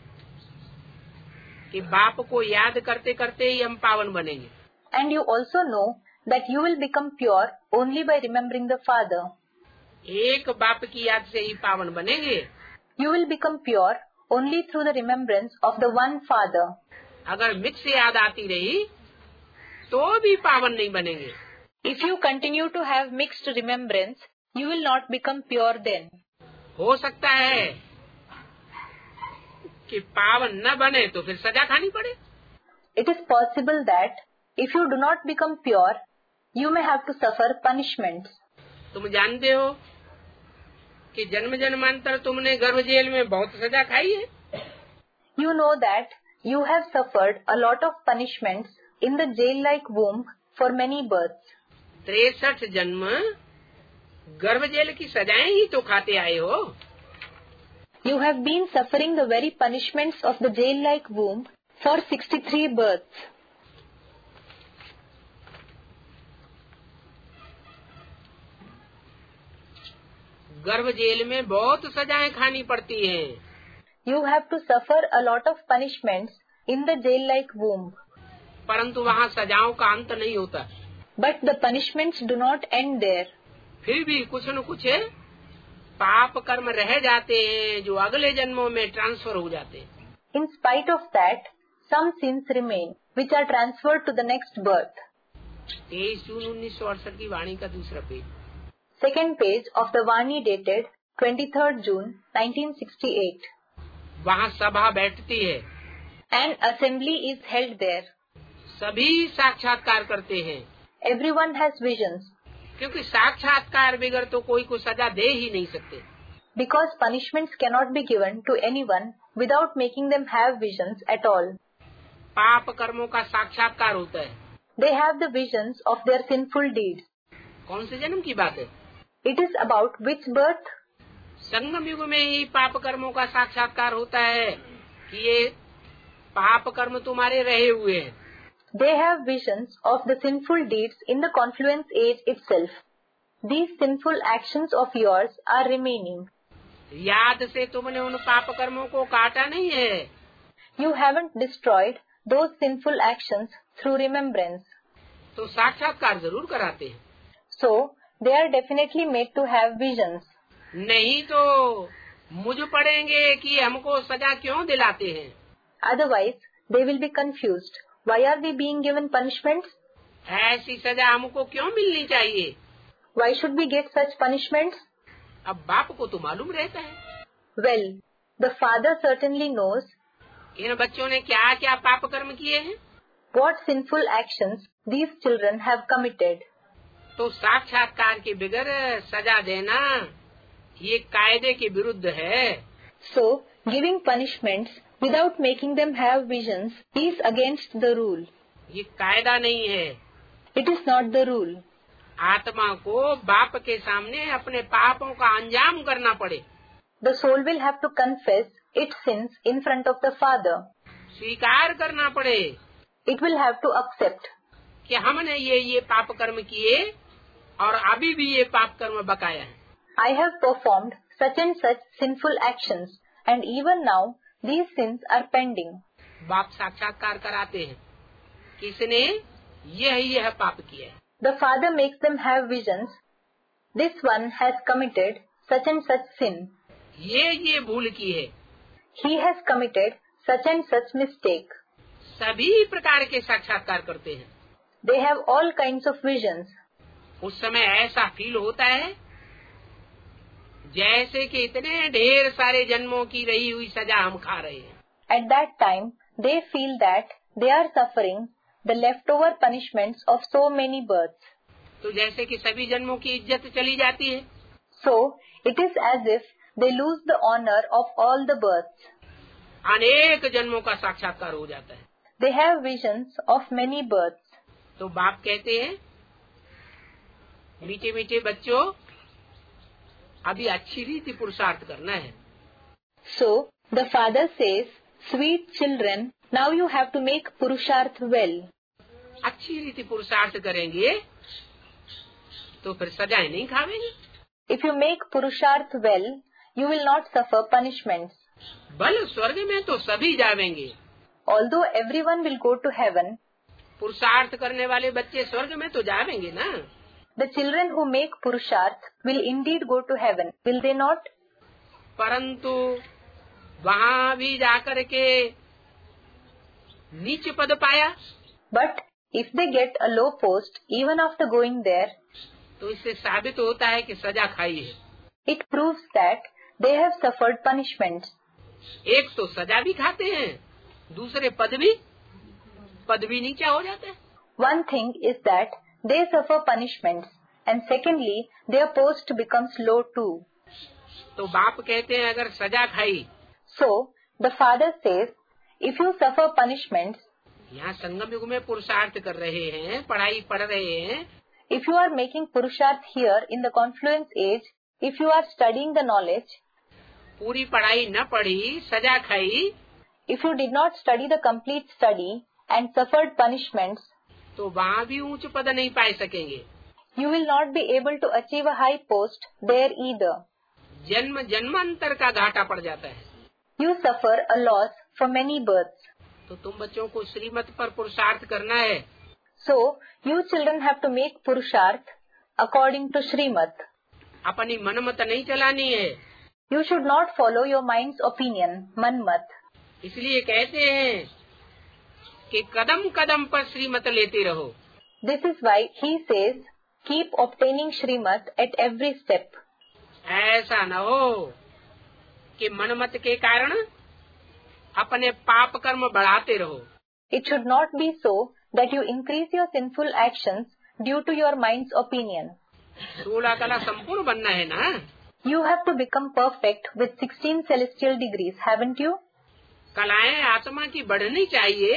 कि बाप को याद करते करते ही हम पावन बनेंगे। And you also know that you will become pure only by remembering the Father. एक बाप की याद से ही पावन बनेंगे। You will become pure only through the remembrance of the one Father. अगर मिक्स याद आती रही तो भी पावन नहीं बनेंगे। If you continue to have mixed remembrance, you will not become pure then. हो सकता है कि पावन न बने तो फिर सजा खानी पड़े। It is possible that if you do not become pure, you may have to suffer punishments. तुम जानते हो कि जन्म जन्मांतर तुमने गर्भ जेल में बहुत सजा खाई है। You know that you have suffered a lot of punishments in the jail-like womb for many births. 63 जन्म गर्भ जेल की सजाएं ही तो खाते आए हो। You have been suffering the very punishments of the jail-like womb for 63 births. गर्भ जेल में बहुत सजाएं खानी पड़ती हैं। You have to suffer a lot of punishments in the jail-like womb. परंतु वहाँ सजाओं का अंत नहीं होता। But the punishments do not end there. फिर भी कुछ न कुछ पाप कर्म रह जाते हैं जो अगले जन्मों में ट्रांसफर हो जाते हैं। In spite of that, some sins remain, which are transferred to the next birth. 23 जून 1968 की वाणी का दूसरा page. Second page of the Vani dated 23rd June 1968. वहाँ सभा बैठती है। An assembly is held there. सभी साक्षात्कार करते हैं। Everyone has visions. क्योंकि साक्षात्कार बगैर तो कोई को सजा दे ही नहीं सकते। Because punishments cannot be given to anyone without making them have visions at all. पाप कर्मों का साक्षात्कार होता है। They have the visions of their sinful deeds. कौन से जन्म की बात है? It is about which birth? संगम युग में ही पाप कर्मों का साक्षात्कार होता है कि ये पाप कर्म तुम्हारे रहे हुए हैं। They have visions of the sinful deeds in the confluence age itself. These sinful actions of yours are remaining. याद से तुमने उन पाप कर्मों को काटा नहीं है। You haven't destroyed those sinful actions through remembrance. तो साक्षात्कार जरूर कराते हैं। So, they are definitely made to have visions. नहीं तो मुझ पड़ेंगे कि हमको सजा क्यों दिलाते हैं। Otherwise, they will be confused. Why are we being given punishments? ऐसी सजा हमको क्यों मिलनी चाहिए? Why should we get such punishments? अब बाप को तो मालूम रहता है। Well, the father certainly knows इन बच्चों ने क्या क्या पाप कर्म किए हैं। what sinful actions these children have committed. तो साक्षात्कार के बगैर सजा देना ये कायदे के विरुद्ध है। So, giving punishments without making them have visions is against the rule. ये कायदा नहीं है। It is not the rule. आत्मा को बाप के सामने अपने पापों का अंजाम करना पड़े। The soul will have to confess its sins in front of the Father. स्वीकार करना पड़े। It will have to accept कि हमने ये पाप कर्म किए और अभी भी ये पाप कर्म बकाया है। I have performed such and such sinful actions, and even now these sins are pending. बाप साक्षात्कार कराते हैं किसने यह पाप किया है। The Father makes them have visions. This one has committed such and such sin. ये भूल की है। He has committed such and such mistake. सभी प्रकार के साक्षात्कार करते हैं। They have all kinds of visions. उस समय ऐसा फील होता है जैसे कि इतने ढेर सारे जन्मों की रही हुई सजा हम खा रहे हैं। At that time, they feel that they are suffering the leftover punishments of so many births. तो जैसे कि सभी जन्मों की इज्जत चली जाती है। So, it is as if they lose the honor of all the births. अनेक जन्मों का साक्षात्कार हो जाता है। They have visions of many births. तो बाप कहते हैं मीठे मीठे बच्चों अभी अच्छी रीति पुरुषार्थ करना है। So, the father says, sweet children, now you have to make purusharth well. अच्छी रीति पुरुषार्थ करेंगे तो फिर सजाएं नहीं खावेंगे। If you make Purusharth well, you will not suffer punishments. बल स्वर्ग में तो सभी जावेंगे। Although everyone will go to heaven, पुरुषार्थ करने वाले बच्चे स्वर्ग में तो जावेंगे ना। the children who make Purusharth will indeed go to heaven, will they not? परंतु वहाँ भी जाकर के नीच पद पाया, But if they get a low post even after going there, तो इससे साबित होता है कि सजा खाई है। it proves that they have suffered punishments. एक तो सजा भी खाते हैं, दूसरे पद भी नीचा हो जाता है। One thing is that they suffer punishments, and secondly, their post becomes low too. तो बाप कहते हैं अगर सजा खाई, So, the father says, if you suffer punishments, यहाँ संगम युग में पुरुषार्थ कर रहे हैं, पढ़ाई पढ़ रहे हैं, if you are making Purusharth here in the confluence age, if you are studying the knowledge, पूरी पढ़ाई न पढ़ी, सजा खाई, if you did not study the complete study and suffered punishments, तो वहाँ भी ऊंच पद नहीं पा सकेंगे। you will not be able to achieve a high post there either. जन्म जन्मांतर का घाटा पड़ जाता है। You suffer a loss for many births. तो तुम बच्चों को श्रीमत पर पुरुषार्थ करना है। So, you children have to make Purusharth according to Srimad. अपनी मनमत नहीं चलानी है। You should not follow your mind's opinion, Manmat. इसलिए कहते हैं कि कदम कदम पर श्रीमत लेते रहो। This is why he says, keep obtaining Srimad at every step. ऐसा न हो कि मनमत के कारण अपने पाप कर्म बढ़ाते रहो। It should not be so that you increase your sinful actions due to your mind's opinion. 16 कला संपूर्ण बनना है ना। You have to become perfect with 16 celestial degrees, haven't you? कलाएं आत्मा की बढ़नी चाहिए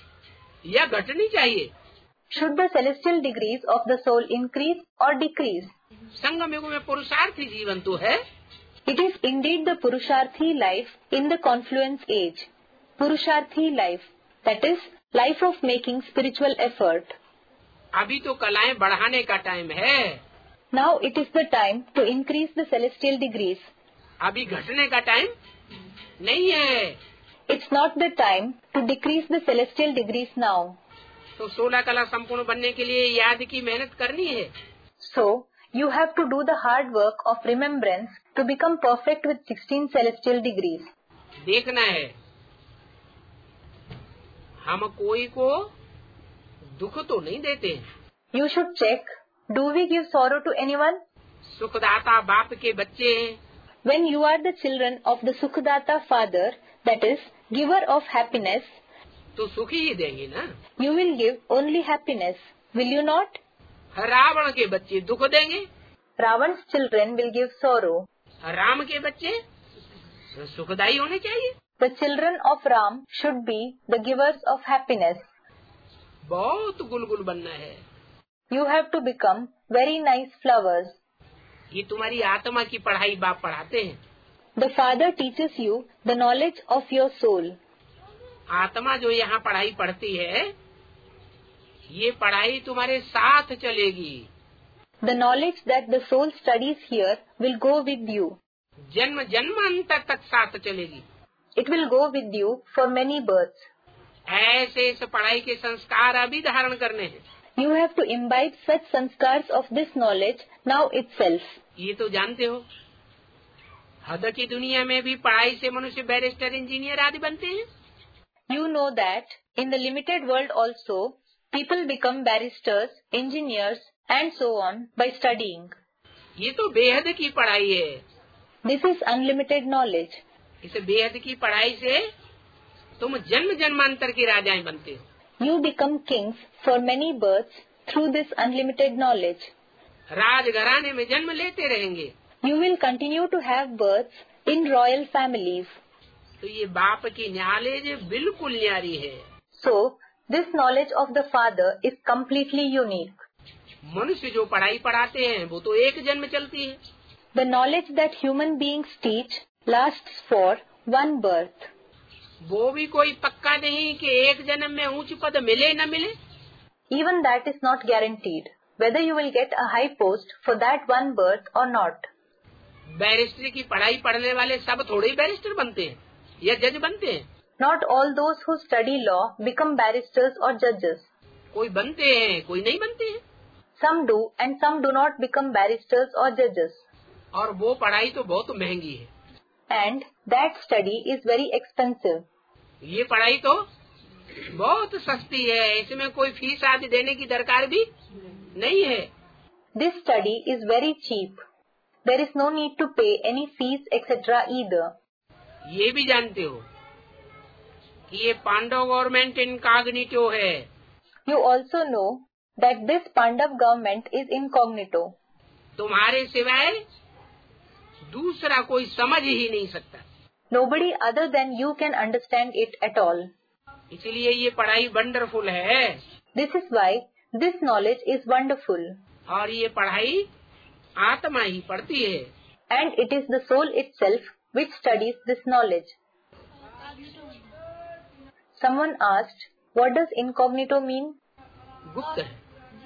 या घटनी चाहिए? Should the celestial degrees of the soul increase or decrease? संगम युग में पुरुषार्थी जीवन तो है। It is indeed the Purusharthi life in the confluence age. Purusharthi life, that is, life of making spiritual effort. अभी तो कलाएं बढ़ाने का टाइम है। Now it is the time to increase the celestial degrees. अभी घटने का टाइम नहीं है। It's not the time to decrease the celestial degrees now. तो 16 कला संपूर्ण बनने के लिए याद की मेहनत करनी है। So, you have to do the hard work of remembrance to become perfect with 16 celestial degrees. देखना है हम कोई को दुख तो नहीं देते। You should check, do we give sorrow to anyone? सुखदाता बाप के बच्चे हैं। When you are the children of the Sukhdata Father, that is, giver of happiness, तो सुख ही देंगे ना। you will give only happiness, will you not? Ravan के बच्चे दुख देंगे, Ravan's children will give sorrow. Ram के बच्चे सुखदायी होने चाहिए। The children of Ram should be the givers of happiness. बहुत गुलगुल बनना है। You have to become very nice flowers. ये तुम्हारी आत्मा की पढ़ाई बाप पढ़ाते हैं। The Father teaches you the knowledge of your soul. आत्मा जो यहाँ पढ़ाई पढ़ती है, ये पढ़ाई तुम्हारे साथ चलेगी। The knowledge that the soul studies here will go with you. जन्म जन्मांतर तक साथ चलेगी। It will go with you for many births. ऐसे इस पढ़ाई के संस्कार अभी धारण करने हैं। You have to imbibe such sanskars of this knowledge now itself. ये तो जानते हो, हद की दुनिया में भी पढ़ाई से मनुष्य बैरिस्टर, इंजीनियर आदि बनते हैं। You know that in the limited world also, people become barristers, engineers, and so on by studying. ये तो बेहद की पढ़ाई है। This is unlimited knowledge. इस बेहद की पढ़ाई से तुम जन्म जन्मांतर के राजाएं बनते हो। You become kings for many births through this unlimited knowledge. राजघराने में जन्म लेते रहेंगे। You will continue to have births in royal families. तो ये बाप की नॉलेज बिल्कुल न्यारी है। So, this knowledge of the Father is completely unique. मनुष्य जो पढ़ाई पढ़ाते हैं वो तो एक जन्म चलती है। The knowledge that human beings teach lasts for one birth. वो भी कोई पक्का नहीं कि एक जन्म में ऊंच पद मिले न मिले। Even that is not guaranteed. whether you will get a high post for that one birth or not. Barrister की पढ़ाई पढ़ने वाले सब थोड़े ही बैरिस्टर बनते हैं या जज बनते हैं। Not all those who study law become barristers or judges. कोई बनते हैं, कोई नहीं बनते हैं। Some do and some do not become barristers or judges. और वो पढ़ाई तो बहुत महंगी है। And that study is very expensive. ये पढ़ाई तो बहुत सस्ती है, इसमें कोई फीस आदि देने की दरकार भी नहीं है। This study is very cheap. There is no need to pay any fees etc. either. ये भी जानते हो कि ये पांडव गवर्नमेंट इनकॉग्निटो है। You also know that this Pandav government is incognito. तुम्हारे सिवाय दूसरा कोई समझ ही नहीं सकता। Nobody other than you can understand it at all. इसलिए ये पढ़ाई वंडरफुल है। This is why this knowledge is wonderful. और ये पढ़ाई आत्मा ही पढ़ती है। And it is the soul itself which studies this knowledge. Someone asked, what does incognito mean? गुप्त है,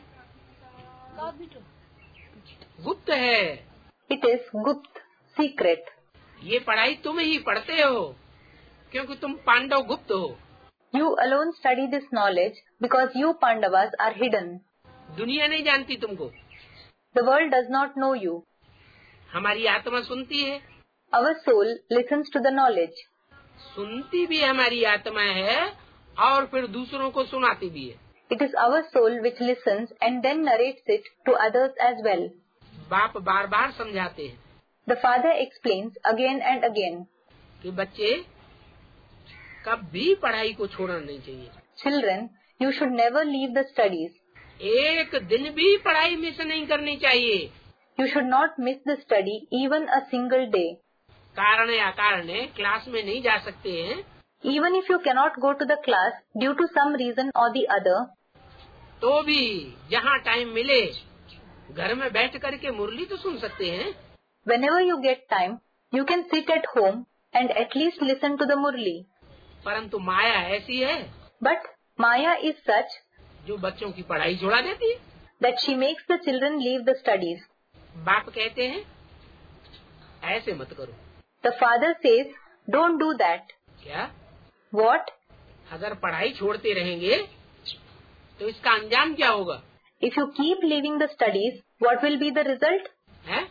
गुप्त है। It is gupt, secret. ये पढ़ाई तुम ही पढ़ते हो क्योंकि तुम पांडव गुप्त हो। You alone study this knowledge because you Pandavas are hidden. दुनिया नहीं जानती तुमको। The world does not know you. हमारी आत्मा सुनती है। Our soul listens to the knowledge. सुनती भी हमारी आत्मा है और फिर दूसरों को सुनाती भी है। It is our soul which listens and then narrates it to others as well. बाप बार बार समझाते हैं। The father explains again and again. कि बच्चे कभी पढ़ाई को छोड़ना नहीं चाहिए। Children, you should never leave the studies. एक दिन भी पढ़ाई मिस नहीं करनी चाहिए। You should not miss the study even a single day. कारण या कारण क्लास में नहीं जा सकते हैं। Even if you cannot go to the class due to some reason or the other, तो भी जहाँ टाइम मिले घर में बैठ करके मुरली तो सुन सकते हैं। whenever you get time, you can sit at home and at least listen to the murli. परंतु माया ऐसी है But Maya is such जो बच्चों की पढ़ाई छुड़ा देती है। that she makes the children leave the studies. बाप कहते हैं ऐसे मत करो। The father says, don't do that. क्या? What? अगर पढ़ाई छोड़ते रहेंगे तो इसका अंजाम क्या होगा? If you keep leaving the studies, what will be the result? है?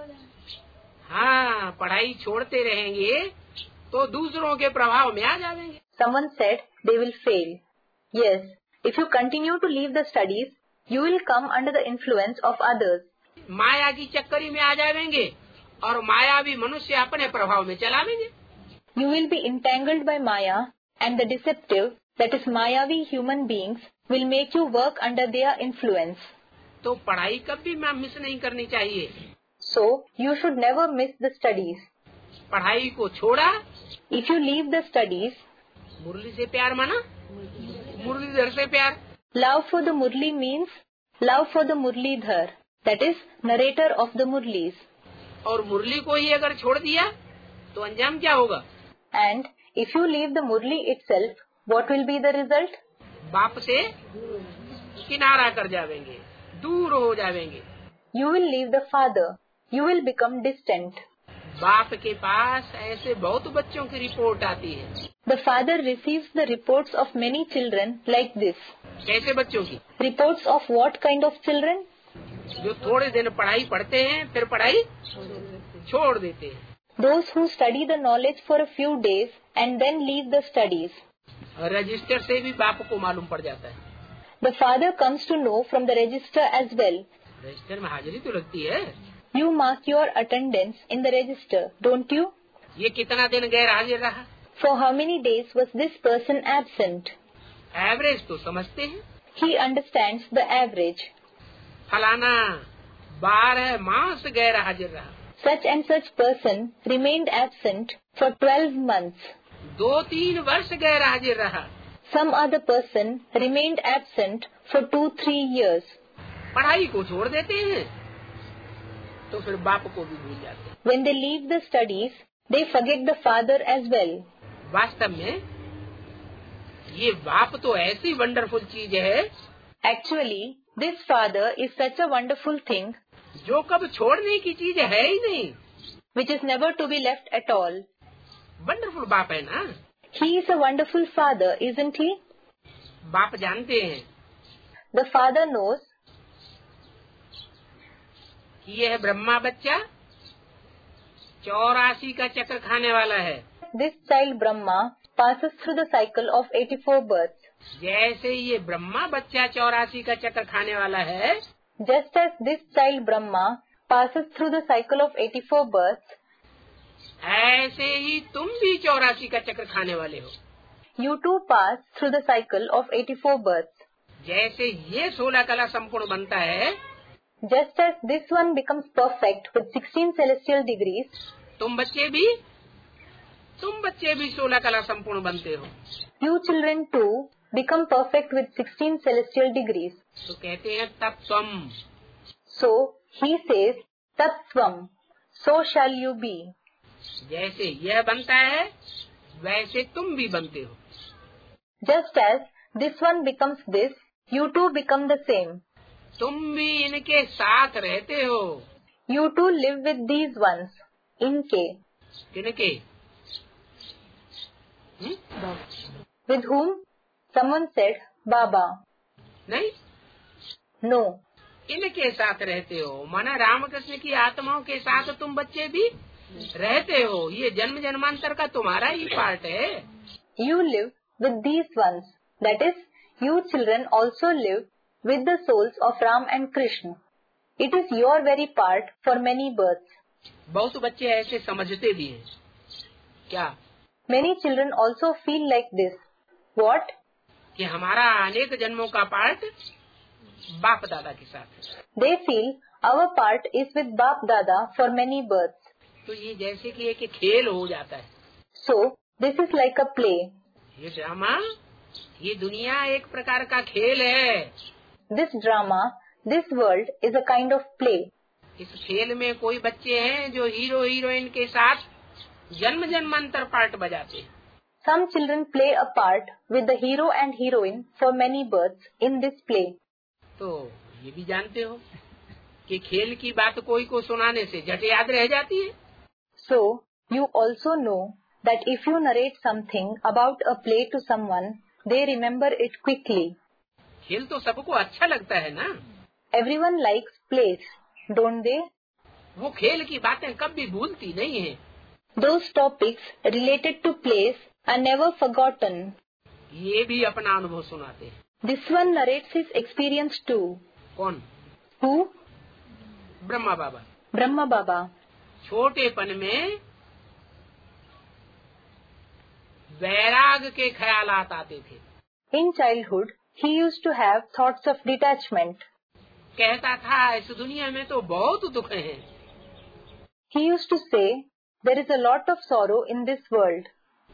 हाँ, पढ़ाई छोड़ते रहेंगे तो दूसरों के प्रभाव में आ जाएंगे। Someone said they will fail. Yes, if you continue to leave the studies, you will come under the influence of others. माया की चक्करी में आ जाएंगे और मायावी मनुष्य अपने प्रभाव में चलावेंगे। You will be entangled by Maya, and the deceptive, that is Mayavi human beings, will make you work under their influence. तो पढ़ाई कभी मिस नहीं करनी चाहिए। So, you should never miss the studies. पढ़ाई को छोड़ा, If you leave the studies, मुरली से प्यार माना, मुरलीधर से प्यार। love for the Murli means love for the Murlidhar, that is narrator of the Murlis. और मुरली को ही अगर छोड़ दिया तो अंजाम क्या होगा? And if you leave the Murli itself, what will be the result? बाप से किनारा कर जाएंगे, दूर हो जाएंगे। You will leave the father. You will become distant. बाप के पास ऐसे बहुत बच्चों की रिपोर्ट आती है। The father receives the reports of many children like this. कैसे बच्चों की? Reports of what kind of children? जो थोड़े दिन पढ़ाई पढ़ते हैं फिर पढ़ाई छोड़ देते हैं। Those who study the knowledge for a few days and then leave the studies. Register से भी बाप को मालूम पड़ जाता है। The father comes to know from the register as well. Register में हाजिरी तो लगती है। You mark your attendance in the register, don't you? ये कितना दिन गैर हाजिर रहा? For how many days was this person absent? Average तो समझते हैं। He understands the average. फलाना 12 मास गैर हाजिर रहा। Such and such person remained absent for 12 months. 2-3 वर्ष गैर हाजिर रहा। Some other person remained absent for 2-3 years. पढ़ाई को छोड़ देते हैं तो फिर बाप को भी भूल जाते हैं। When they leave the studies, they forget the father as well. वास्तव में ये बाप तो ऐसी वंडरफुल चीज है। Actually, This father is such a wonderful thing, जो कब छोड़ने की चीज है ही नहीं, which is never to be left at all. Wonderful बाप है ना। He is a wonderful father, isn't he? बाप जानते हैं The father knows कि यह ब्रह्मा बच्चा 84 का चक्र खाने वाला है। this child Brahma passes through the cycle of 84 births. जैसे ये ब्रह्मा बच्चा 84 का चक्र खाने वाला है, Just as this child Brahma passes through the cycle of 84 births, ऐसे ही तुम भी 84 का चक्र खाने वाले हो। you too pass through the cycle of 84 births. जैसे ये 16 कला संपूर्ण बनता है, Just as this one becomes perfect with 16 celestial degrees, तुम बच्चे भी 16 कला संपूर्ण बनते हो। you children too become perfect with 16 celestial degrees. तो कहते हैं तत्त्वम। So he says, Tattvam, so shall you be. जैसे यह बनता है वैसे तुम भी बनते हो। Just as this one becomes this, you too become the same. तुम भी इनके साथ रहते हो। You too live with these ones. Inke. किनके? With whom? Someone said, Baba. नहीं, No. इनके साथ रहते हो। माना रामकृष्ण की आत्माओं के साथ तुम बच्चे भी रहते हो। ये जन्म जन्मांतर का तुम्हारा ही पार्ट है। You live with these ones. That is, you children also live with the souls of Ram and Krishna. It is your very part for many births. बहुत बच्चे ऐसे समझते भी हैं। क्या? Many children also feel like this. What? कि हमारा अनेक जन्मों का पार्ट बाप दादा के साथ है। They feel our part is with Bap Dada for many births. तो ये जैसे कि एक खेल हो जाता है। So, this is like a play. ये ड्रामा, ये दुनिया एक प्रकार का खेल है। This drama, this world is a kind of play. इस खेल में कोई बच्चे हैं जो हीरो हीरोइन के साथ जन्म जन्मांतर पार्ट बजाते हैं। Some children play a part with the hero and heroine for many births in this play. तो ये भी जानते हो कि खेल की बात कोई को सुनाने से झट याद रह जाती है। So, you also know that if you narrate something about a play to someone, they remember it quickly. खेल तो सबको अच्छा लगता है ना। Everyone likes plays, don't they? वो खेल की बातें कभी भूलती नहीं है। Those topics related to plays are never forgotten. ये भी अपना अनुभव सुनाते हैं। This one narrates his experience too. कौन? Who? Brahma Baba. Brahma Baba. छोटेपन में वैराग के ख्यालात आते थे। In childhood, he used to have thoughts of detachment. कहता था इस दुनिया में तो बहुत दुख हैं। He used to say, there is a lot of sorrow in this world.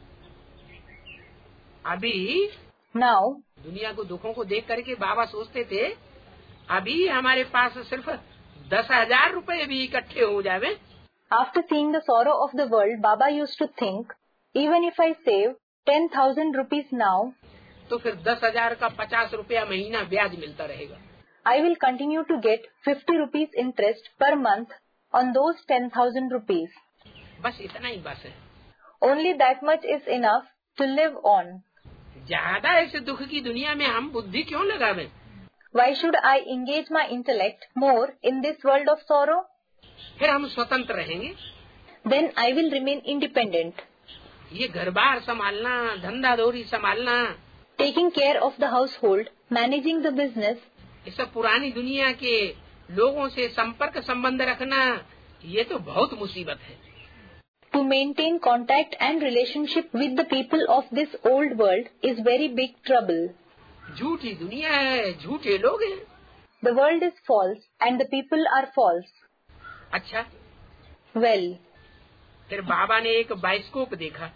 अभी Now, दुनिया को दुखों को देख करके बाबा सोचते थे अभी हमारे पास सिर्फ 10,000 रुपए भी इकट्ठे हो जावे। after seeing the sorrow of the world, Baba used to think, even if I save 10,000 rupees now, तो फिर 10,000 का 50 रुपया महीना ब्याज मिलता रहेगा। I will continue to get 50 rupees interest per month on those 10,000 rupees. बस इतना ही बस है। Only that much is enough to live on. ज्यादा इस दुख की दुनिया में हम बुद्धि क्यों लगावें? Why should I engage my intellect more in this world of sorrow? फिर हम स्वतंत्र रहेंगे। Then I will remain independent. ये घर बार संभालना, धंधा दौरी संभालना, Taking care of the household, managing the business, ये सब पुरानी दुनिया के लोगों से संपर्क संबंध रखना, ये तो बहुत मुसीबत है। to maintain contact and relationship with the people of this old world is very big trouble. झूठी दुनिया है, झूठे लोग हैं। The world is false and the people are false. अच्छा, Well, फिर बाबा ने एक बाइस्कोप देखा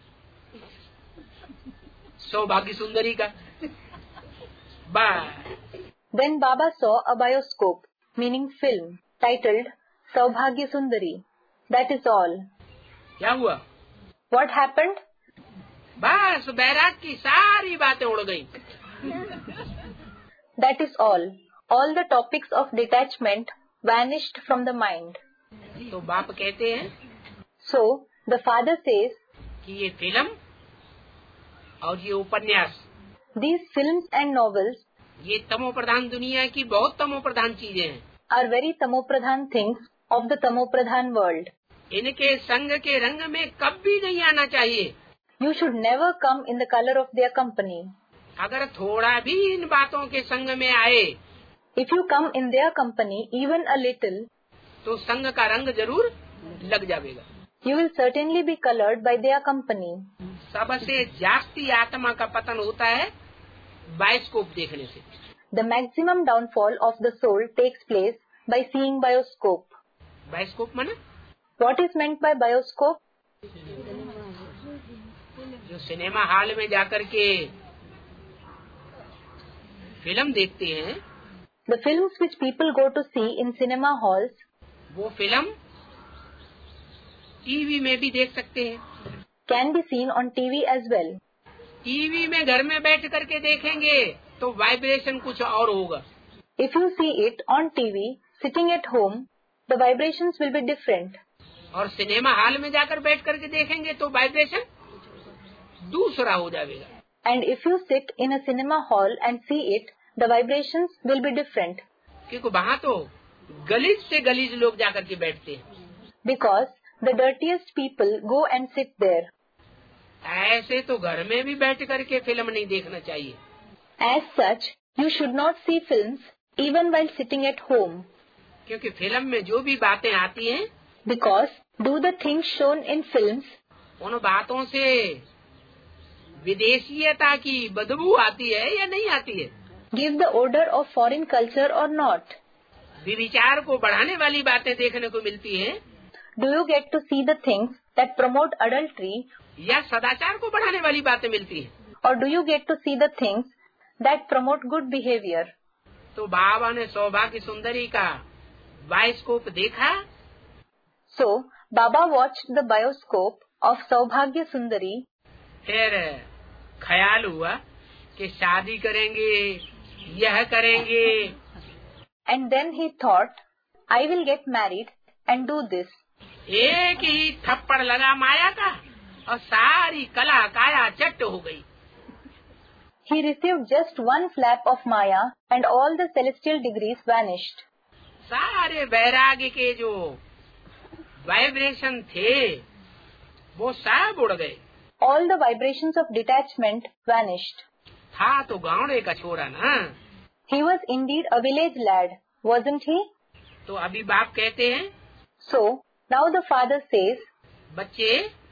सौभाग्य सुंदरी का। then Baba saw a bioscope, meaning film, titled Saubhagya Sundari. That is all. क्या हुआ? What happened? बस बैराग की सारी बातें उड़ गई। That is all. all the topics of detachment vanished from the mind. तो बाप कहते हैं So, the father says, कि ये फिल्म और ये उपन्यास, these films and novels ये तमो प्रधान दुनिया की बहुत तमो प्रधान चीजें हैं। are very tamopradhan things of the tamopradhan world. इनके संग के रंग में कभी नहीं आना चाहिए। You should never come in the color of their company. अगर थोड़ा भी इन बातों के संग में आए If you come in their company even a little, तो संग का रंग जरूर लग जाएगा। you will certainly be colored by their company. सबसे जास्ती आत्मा का पतन होता है बायोस्कोप देखने से। The maximum downfall of the soul takes place by seeing bioscope. Bioscope माने What is meant by bioscope? जो सिनेमा हॉल में जाकर के फिल्म देखते हैं, The films which people go to see in cinema halls, वो फिल्म टीवी में भी देख सकते हैं। can be seen on TV as well. TV में घर में बैठ करके देखेंगे तो वाइब्रेशन कुछ और होगा। If you see it on TV, sitting at home, the vibrations will be different. और सिनेमा हॉल में जाकर बैठ करके देखेंगे तो वाइब्रेशन दूसरा हो जाएगा। And if you sit in a cinema hall and see it, the vibrations will be different. क्योंकि वहाँ तो गलीज से गलीज लोग जाकर के बैठते हैं। Because the dirtiest people go and sit there. ऐसे तो घर में भी बैठ करके फिल्म नहीं देखना चाहिए। As such, you should not see films even while sitting at home. क्योंकि फिल्म में जो भी बातें आती हैं, Because do the things shown in films, उन बातों से विदेशीयता की बदबू आती है या नहीं आती है? give the odor of foreign culture or not? विचार को बढ़ाने वाली बातें देखने को मिलती हैं Do you get to see the things that promote adultery, या सदाचार को बढ़ाने वाली बातें मिलती हैं? or do you get to see the things that promote good behavior? तो बाबा ने सौभाग्य सुंदरी का बायोस्कोप देखा So, Baba watched the bioscope of Saubhagya Sundari. फिर ख्याल हुआ कि शादी करेंगे, यह करेंगे, And then he thought, I will get married and do this. एक ही थप्पड़ लगा माया का और सारी कला काया चट्ट हो गई। He received just one flap of Maya and all the celestial degrees vanished. सारे वैराग्य के जो वाइब्रेशन थे वो सब उड़ गए। All the vibrations of detachment vanished. था तो गाँव का छोरा ना। He was indeed a village lad, wasn't he? तो अभी बाप कहते हैं, So, now the father says, बच्चे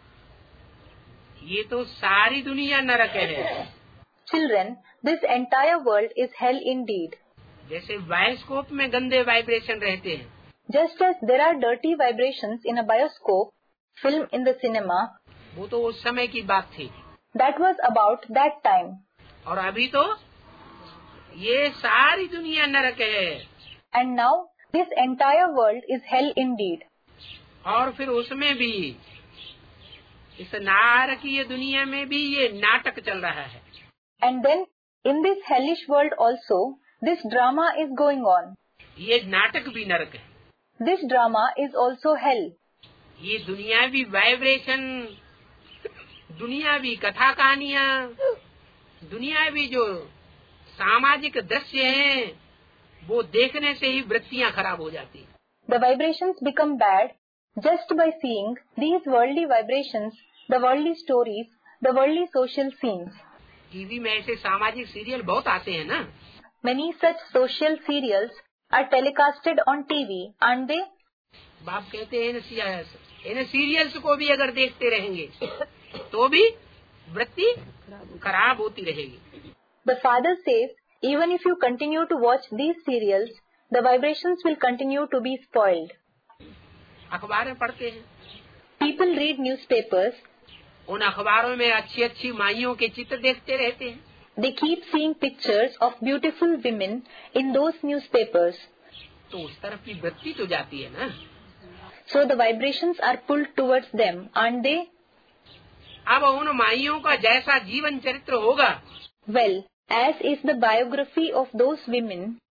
ये तो सारी दुनिया नरक है। Children, this entire world is hell indeed. जैसे बायोस्कोप में गंदे वाइब्रेशन रहते हैं, Just as there are dirty vibrations in a bioscope, film in the cinema, वो तो उस समय की बात थी। that was about that time. और अभी तो ये सारी दुनिया नरक है। And now, this entire world is hell indeed. और फिर उसमें भी इस नारकीय दुनिया में भी ये नाटक चल रहा है। And then, in this hellish world also, this drama is going on. ये नाटक भी नरक है। This drama is also hell. ये दुनियावी वाइब्रेशन, दुनियावी कथा कहानियाँ, दुनियावी जो सामाजिक दृश्य हैं, वो देखने से ही वृत्तियाँ खराब हो जाती हैं। The vibrations become bad just by seeing these worldly vibrations, the worldly stories, the worldly social scenes. TV में ऐसे सामाजिक सीरियल बहुत आते हैं ना। Many such social serials are telecasted on TV, aren't they? बाप कहते हैं इन सीरियल्स को भी अगर देखते रहेंगे तो भी वृत्ति खराब होती रहेगी। The father says, even if you continue to watch these serials, the vibrations will continue to be spoiled. अखबारें पढ़ते हैं, People read newspapers. उन अखबारों में अच्छी अच्छी माइयों के चित्र देखते रहते हैं। They keep seeing pictures of beautiful women in those newspapers. तो उस तरफ की वृत्ति तो जाती है ना। So the vibrations are pulled towards them, aren't they? अब उन माइयों का जैसा जीवन चरित्र होगा, Well, as is the biography of those women,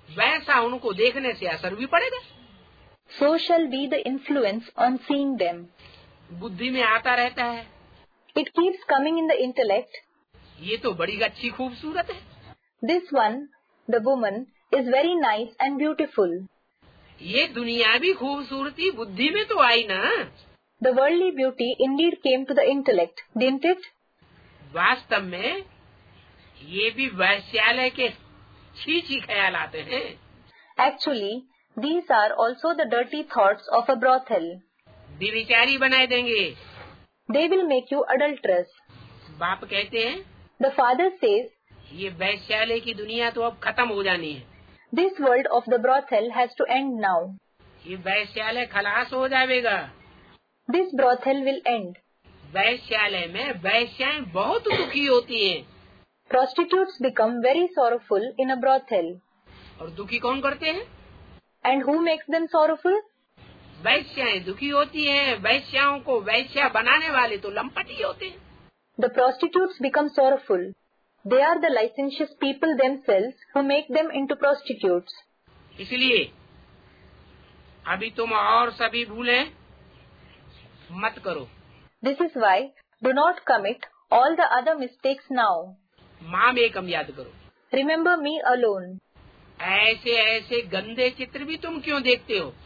वैसा उनको देखने से असर भी पड़ेगा। So shall be the influence on seeing them. बुद्धि में आता रहता है। It keeps coming in the intellect. ये तो बड़ी अच्छी खूबसूरत है। This one, the woman, is very nice and beautiful. ये दुनियावी खूबसूरती बुद्धि में तो आई ना। The worldly beauty indeed came to the intellect, didn't it? वास्तव में ये भी वैश्यालय के छी ख्याल आते हैं। Actually, these are also the dirty thoughts of a brothel. व्यभिचारी बनाए देंगे। They will make you adulterous. बाप कहते हैं, The father says, ये वैश्यालय की दुनिया तो अब खत्म हो जानी है। this world of the brothel has to end now. ये वैश्यालय खलास हो जाएगा। This brothel will end. वैश्यालय में वैश्याएं बहुत दुखी होती हैं। Prostitutes become very sorrowful in a brothel. और दुखी कौन करते हैं? And who makes them sorrowful? वैश्याएं दुखी होती हैं। वैश्याओं को वैश्या बनाने वाले तो लंपट ही होते हैं। The prostitutes become sorrowful. They are the licentious people themselves who make them into prostitutes. इसलिए अभी तुम और सभी भूलें मत करो। This is why do not commit all the other mistakes now. माम एकम याद करो। Remember me alone. ऐसे ऐसे गंदे चित्र भी तुम क्यों देखते हो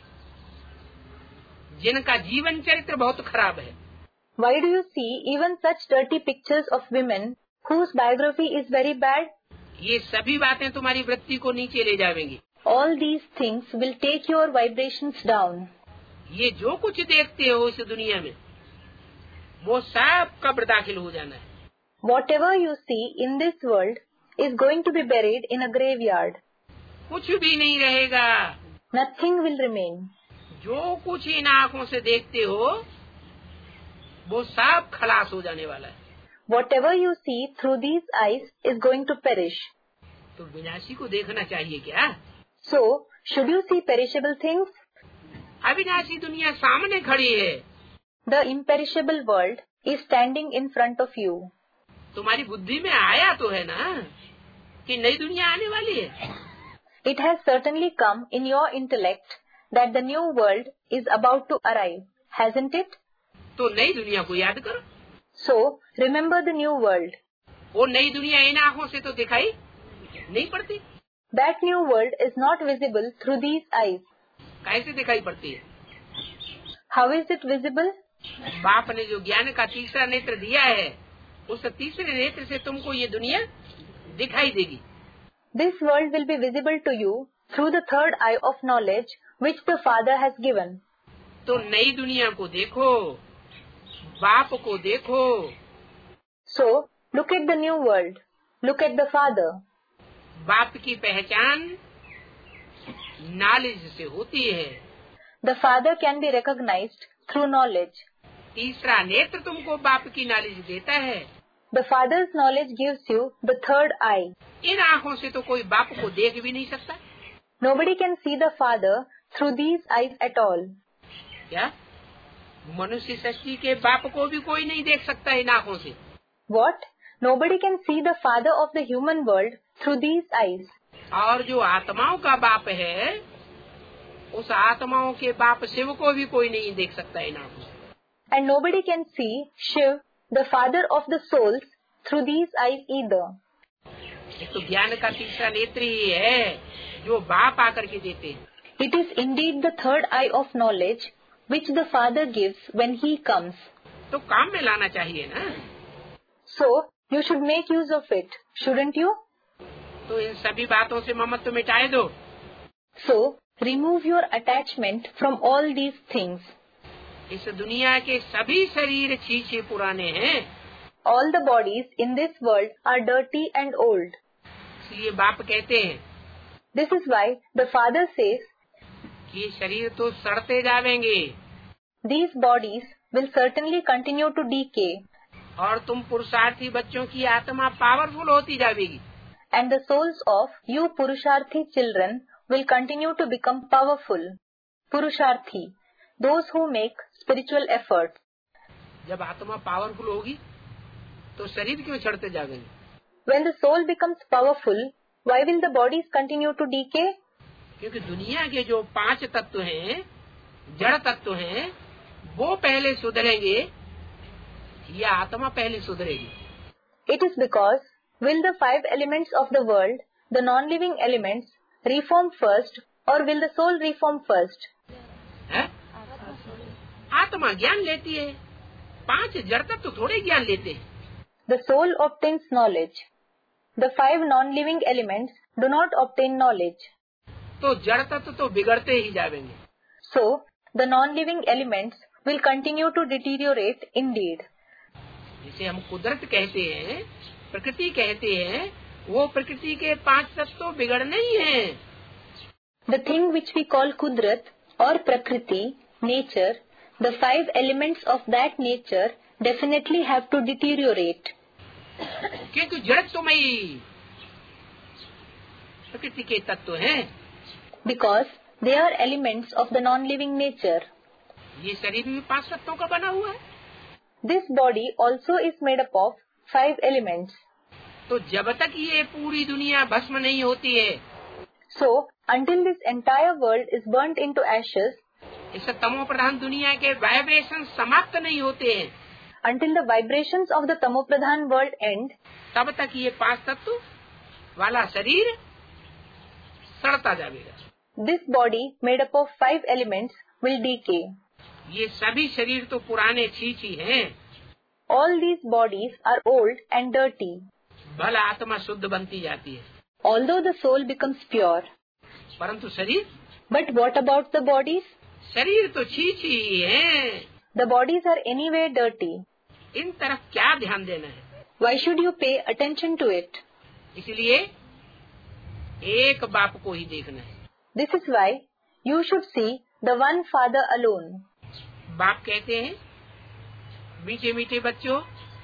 जिनका जीवन चरित्र बहुत खराब है? Why do you see even such dirty pictures of women whose biography is very bad? ये सभी बातें तुम्हारी वृत्ति को नीचे ले जाएंगी। All these things will take your vibrations down. ये जो कुछ देखते हो इस दुनिया में वो सब कब्र दाखिल हो जाना है। Whatever you see in this world is going to be buried in a graveyard. कुछ भी नहीं रहेगा। Nothing will remain. जो कुछ इन आँखों से देखते हो वो सब खलास हो जाने वाला है। Whatever you see through these eyes is going to perish. तो विनाशी को देखना चाहिए क्या? So, should you see perishable things? अविनाशी दुनिया सामने खड़ी है। The imperishable world is standing in front of you. तुम्हारी बुद्धि में आया तो है ना कि नई दुनिया आने वाली है। It has certainly come in your intellect that the new world is about to arrive, hasn't it? तो नई दुनिया को याद करो। So, remember the new world. वो नई दुनिया इन आँखों से तो दिखाई नहीं पड़ती। That new world is not visible through these eyes. कैसे दिखाई पड़ती है? How is it visible? बाप ने जो ज्ञान का तीसरा नेत्र दिया है उस तीसरे नेत्र से तुमको ये दुनिया दिखाई देगी। This world will be visible to you through the third eye of knowledge which the Father has given. तो नई दुनिया को देखो, बाप को देखो। So, look at the new world. Look at the Father. बाप की पहचान नॉलेज से होती है। The Father can be recognized through knowledge. तीसरा नेत्र तुमको बाप की नॉलेज देता है। The Father's knowledge gives you the third eye. इन आँखों से तो कोई बाप को देख भी नहीं सकता। Nobody can see the Father through these eyes at all. क्या मनुष्य सृष्टि के बाप को भी कोई नहीं देख सकता इन आँखों से? What? Nobody can see the Father of the human world through these eyes. और जो आत्माओं का बाप है उस आत्माओं के बाप शिव को भी कोई नहीं देख सकता इन आँखों से। And nobody can see Shiv, the Father of the souls, through these eyes either. ये तो ज्ञान का तीसरा नेत्र ही है जो बाप आकर के देते हैं। It is indeed the third eye of knowledge which the Father gives when He comes. तो काम में लाना चाहिए ना। So, you should make use of it, shouldn't you? तो इन सभी बातों से ममत्व मिटाए दो। So, remove your attachment from all these things. इस दुनिया के सभी शरीर छीछे पुराने हैं। All the bodies in this world are dirty and old. इसलिए बाप कहते हैं This is why the Father says, कि ये शरीर तो सड़ते जावेंगे these bodies will certainly continue to decay, और तुम पुरुषार्थी बच्चों की आत्मा पावरफुल होती जाएगी। and the souls of you Purusharthi children will continue to become powerful. Purusharthi, those who make spiritual effort. जब आत्मा पावरफुल होगी तो शरीर क्यों चढ़ते जाएंगे? When the soul becomes powerful, Why will the bodies continue to decay? क्योंकि दुनिया के जो 5 तत्व हैं, जड़ तत्व हैं, वो पहले सुधरेंगे या आत्मा पहले सुधरेगी? It is because will the 5 elements of the world, the non-living elements, reform first or will the soul reform first? है? आत्मा ज्ञान लेती है, 5 जड़ तत्व थोड़े ज्ञान लेते हैं। The soul obtains knowledge. The 5 non-living elements do not obtain knowledge. तो जड़ तत्व तो बिगड़ते ही जाएंगे। So, the non-living elements will continue to deteriorate indeed. जिसे हम कुदरत कहते हैं, प्रकृति कहते हैं, वो प्रकृति के 5 तत्व तो बिगड़ने ही हैं। The thing which we call Kudrat or Prakriti, nature, the 5 elements of that nature definitely have to deteriorate. क्योंकि जड़त्वमयी प्रकृति के तत्व हैं। Because they are elements of the non-living nature. ये शरीर भी 5 तत्वों का बना हुआ है। This body also is made up of 5 elements. तो जब तक ये पूरी दुनिया भस्म नहीं होती है, So, until this entire world is burnt into ashes, इस तमो प्रधान दुनिया के वाइब्रेशन समाप्त नहीं होते हैं, until the vibrations of the Tamopradhan world end, तब तक ये 5 तत्व वाला शरीर सड़ता जाएगा। this body made up of 5 elements will decay. ये सभी शरीर तो पुराने छीछी हैं। All these bodies are old and dirty. भला आत्मा शुद्ध बनती जाती है, Although the soul becomes pure. परंतु शरीर, But what about the bodies? शरीर तो छीछी ही हैं। The bodies are anyway dirty. इन तरफ क्या ध्यान देना है? Why should you pay attention to it? इसलिए एक बाप को ही देखना है। This is why you should see the one Father alone. बाप कहते हैं, मीठे मीठे बच्चों,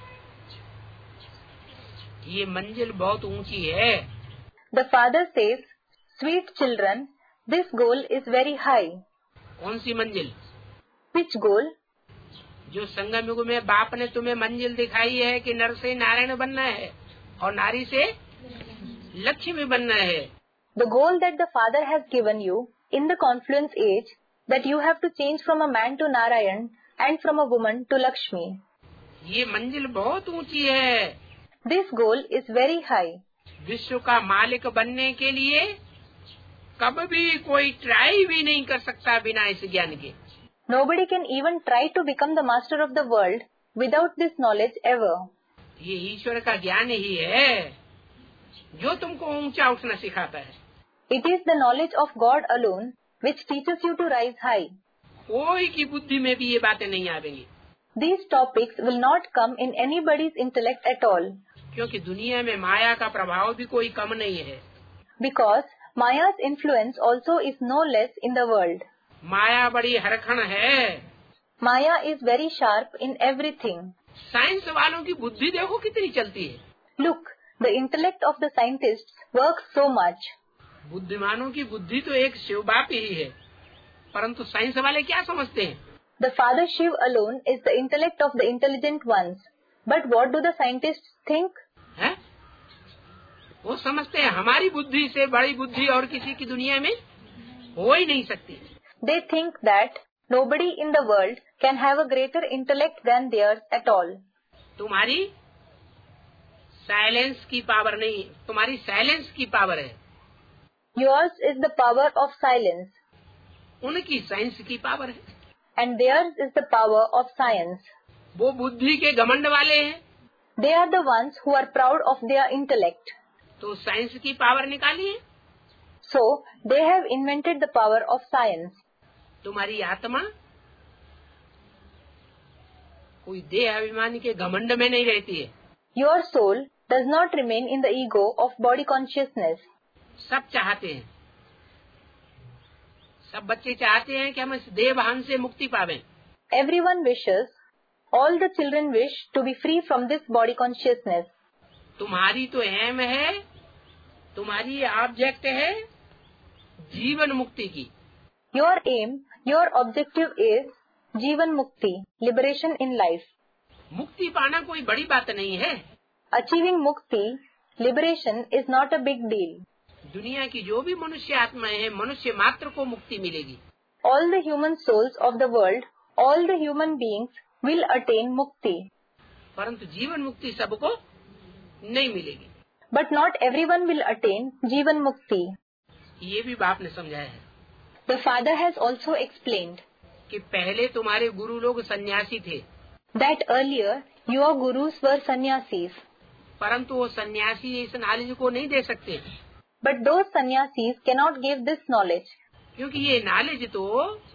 ये मंजिल बहुत ऊंची है। The Father says, sweet children, this goal is very high. कौन सी मंजिल? Which goal? जो संगम युग में बाप ने तुम्हें मंजिल दिखाई है कि नर से नारायण बनना है और नारी से लक्ष्मी बनना है। The goal that the Father has given you in the confluence age, that you have to change from a man to Narayan and from a woman to Lakshmi. ये मंजिल बहुत ऊंची है। This goal is very high. विश्व का मालिक बनने के लिए कभी भी कोई ट्राई भी नहीं कर सकता बिना इस ज्ञान के। Nobody can even try to become the master of the world without this knowledge ever. ये ईश्वर का ज्ञान ही है जो तुमको ऊंचा उठना सिखाता है। It is the knowledge of God alone which teaches you to rise high. कोई की बुद्धि में भी ये बातें नहीं आवेंगी। These topics will not come in anybody's intellect at all. क्योंकि दुनिया में माया का प्रभाव भी कोई कम नहीं है। Because Maya's influence also is no less in the world. माया बड़ी हरखण है। Maya is very sharp in everything. Science वालों की बुद्धि देखो कितनी चलती है। Look, the intellect of the scientists works so much. बुद्धिमानों की बुद्धि तो एक शिव बाप ही है, परंतु साइंस वाले क्या समझते हैं? The Father Shiv alone is the intellect of the intelligent ones. But what do the scientists think? है? वो समझते हैं हमारी बुद्धि से बड़ी बुद्धि और किसी की दुनिया में हो ही नहीं सकती। They think that nobody in the world can have a greater intellect than theirs at all. तुम्हारी साइलेंस की पावर नहीं, तुम्हारी साइलेंस की पावर है। Yours is the power of silence. उनकी साइंस की पावर है। And theirs is the power of science. वो बुद्धि के घमंड वाले हैं। They are the ones who are proud of their intellect. तो साइंस की पावर निकालिए। So, they have invented the power of science. तुम्हारी आत्मा कोई देह अभिमानी के घमंड में नहीं रहती है। Your soul does not remain in the ego of body consciousness. सब चाहते हैं, सब बच्चे चाहते हैं कि हम इस देह भान से मुक्ति पावें। Everyone wishes, all the children wish to be free from this body consciousness. तुम्हारी तो एम है, तुम्हारी ऑब्जेक्ट है जीवन मुक्ति की। Your aim, your objective is Jivan Mukti, liberation in life. मुक्ति पाना कोई बड़ी बात नहीं है। Achieving Mukti Liberation is not a big deal. दुनिया की जो भी मनुष्य आत्माएं हैं, मनुष्य मात्र को मुक्ति मिलेगी. All the human souls of the world, all the human beings will attain mukti. परंतु जीवन मुक्ति सबको नहीं मिलेगी. But not everyone will attain Jivan Mukti. ये भी बाप ने समझाया है. The father has also explained कि पहले तुम्हारे गुरु लोग सन्यासी थे, that earlier your gurus were sannyasis. परंतु वो सन्यासी इस नॉलेज को नहीं दे सकते. But those sannyasis cannot give this knowledge. क्योंकि ये नॉलेज तो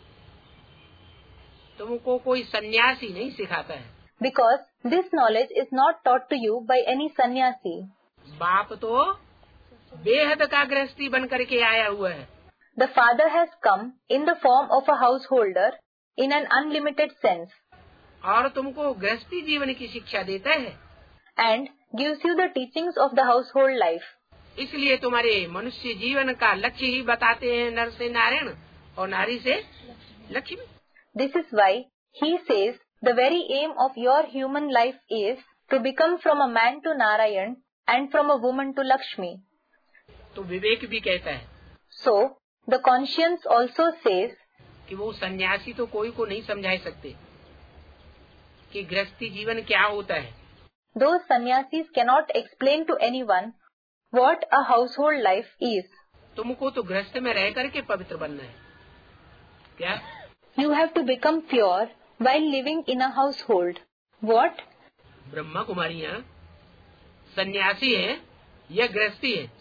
तुमको कोई सन्यासी नहीं सिखाता है. Because this knowledge is not taught to you by any sannyasi. बाप तो बेहद का गृहस्थी बन करके आया हुआ है. The father has come in the form of a householder in an unlimited sense. और तुमको गृहस्थी जीवन की शिक्षा देता है. And gives you the teachings of the household life. इसलिए तुम्हारे मनुष्य जीवन का लक्ष्य ही बताते हैं, नर से नारायण और नारी से Lakshmi. This is why he says the very aim of your human life is to become from a man to Narayan and from a woman to Lakshmi. तो विवेक भी कहता है. So the conscience also says कि वो सन्यासी तो कोई को नहीं समझा सकते कि गृहस्थी जीवन क्या होता है. Those sannyasis cannot explain to anyone what a household life is. तुमको तो गृहस्थ में रह करके पवित्र बनना है. क्या? You have to become pure while living in a household. What? Brahma कुमारियाँ सन्यासी है या गृहस्थी है?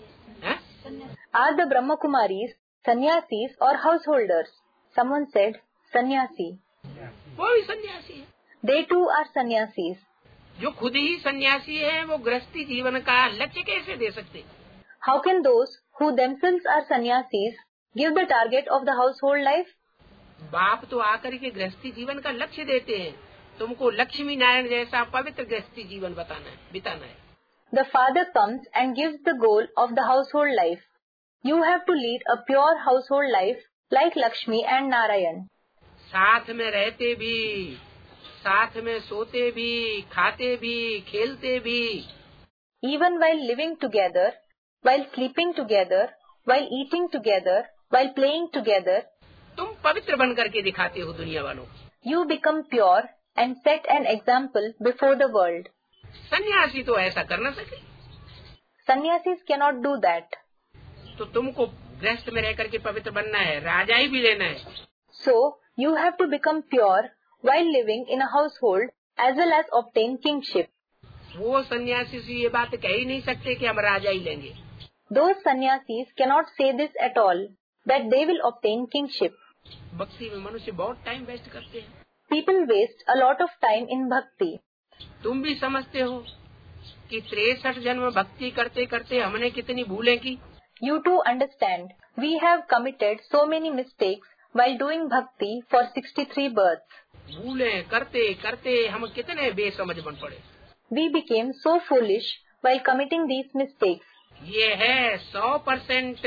Are the Brahma Kumaris sannyasis or householders? Someone said sannyasi. वो भी सन्यासी है. They too are sannyasis. जो खुद ही सन्यासी है वो गृहस्थी जीवन का लक्ष्य कैसे दे सकते? How can those who themselves are sannyasis give the target of the household life? बाप तो आकर के गृहस्थी जीवन का लक्ष्य देते हैं. तुमको लक्ष्मी नारायण जैसा पवित्र गृहस्थी जीवन बिताना है. The father comes and gives the goal of the household life. You have to lead a pure household life like Lakshmi and Narayan. साथ में रहते भी, साथ में सोते भी, खाते भी, खेलते भी. Even while living together, while sleeping together, while eating together, while playing together, तुम पवित्र बन करके दिखाते हो दुनिया वालों. you become pure and set an example before the world. सन्यासी तो ऐसा कर न सके. Sannyasis cannot do that. तो तुमको गृहस्थ में रह करके पवित्र बनना है, राजाई भी लेना है. So you have to become pure while living in a household as well as obtain kingship. वो सन्यासी से ये बात कह ही नहीं सकते कि हम राजाई लेंगे. Those sannyasis cannot say this at all, that they will obtain kingship. भक्ति में मनुष्य बहुत टाइम वेस्ट करते हैं. People waste a lot of time in bhakti. तुम भी समझते हो कि 63 जन्म भक्ति करते करते हमने कितनी भूलें की. You too understand. We have committed so many mistakes while doing bhakti for 63 births. भूलें करते करते हम कितने बेसमझ बन पड़े. We became so foolish while committing these mistakes. ये है 100%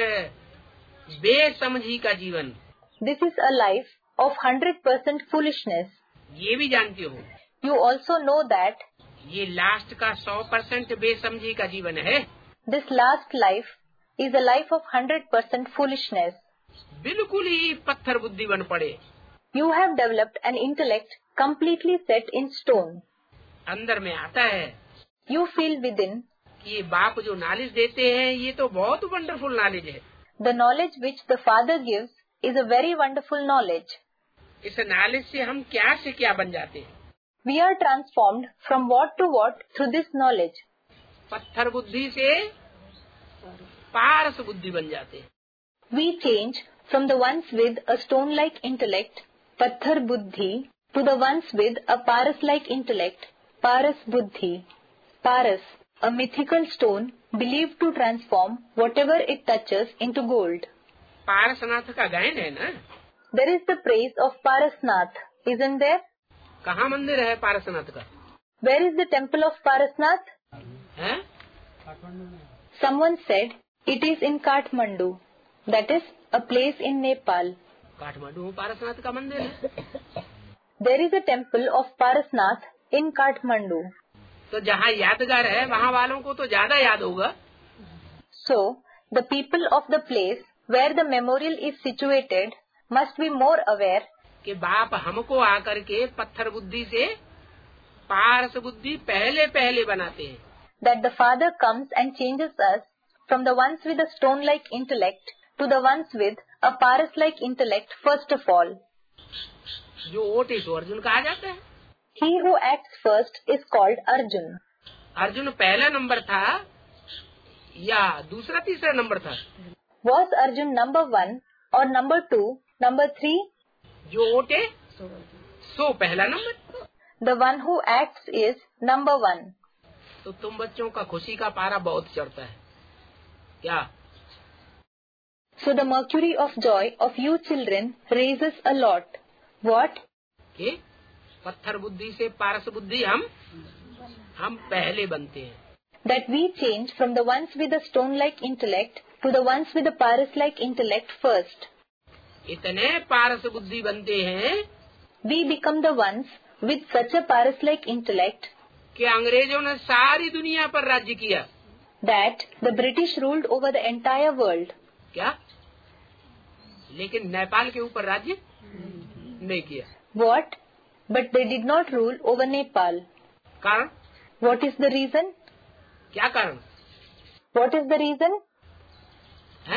बेसमझी का जीवन. This is a life of 100% foolishness. ये भी जानते हो. You also know that ये लास्ट का 100% बेसमझी का जीवन है. this last life is a life of 100% foolishness. बिल्कुल ही पत्थर बुद्धि बन पड़े. You have developed an intellect completely set in stone. अंदर में आता है. You feel within कि ये बाप जो नॉलेज देते हैं ये तो बहुत वंडरफुल नॉलेज है. the knowledge which the Father gives is a very wonderful knowledge. इस नॉलेज से हम क्या से क्या बन जाते हैं. We are transformed from what to what through this knowledge. पत्थर बुद्धि से पारस बुद्धि बन जाते हैं. We change from the ones with a stone-like intellect, Patthar Buddhi, to the ones with a Paras-like intellect, Paras Buddhi. Paras, a mythical stone believed to transform whatever it touches into gold. Parasnath का गायन है ना. There is the praise of Parasnath, isn't there? कहाँ मंदिर है पारसनाथ का? Where is the temple of Parasnath? है? Someone said it is in Kathmandu. That is a place in Nepal. Kathmandu में पारसनाथ का मंदिर है. There is a temple of Parasnath in Kathmandu. तो जहाँ यादगार है वहाँ वालों को तो ज्यादा याद होगा। So, the people of the place where the memorial is situated must be more aware कि बाप हमको आकर के पत्थर बुद्धि से पारस बुद्धि पहले पहले बनाते हैं। that the Father comes and changes us from the ones with a stone-like intellect to the ones with a paras-like intellect first of all. जो ओटे सो अर्जुन कहा जाता है। He who acts first is called Arjun. Arjun पहला नंबर था या दूसरा तीसरा नंबर था? Was Arjun number 1 or number 2, number 3? जो ओटे सो पहला number. The one who acts is number 1. तो तुम बच्चों का खुशी का पारा बहुत चढ़ता है क्या? So the mercury of joy of you children raises a lot. What? कि पत्थर बुद्धि से पारस बुद्धि हम पहले बनते हैं। That we change from the ones with a stone-like intellect to the ones with a paras-like intellect first. इतने पारस बुद्धि बनते हैं We become the ones with such a paras-like intellect कि अंग्रेजों ने सारी दुनिया पर राज्य किया। that the British ruled over the entire world. क्या? लेकिन नेपाल के ऊपर राज्य नहीं किया। What? But they did not rule over Nepal. कारण? What is the reason? क्या कारण What is the reason? है?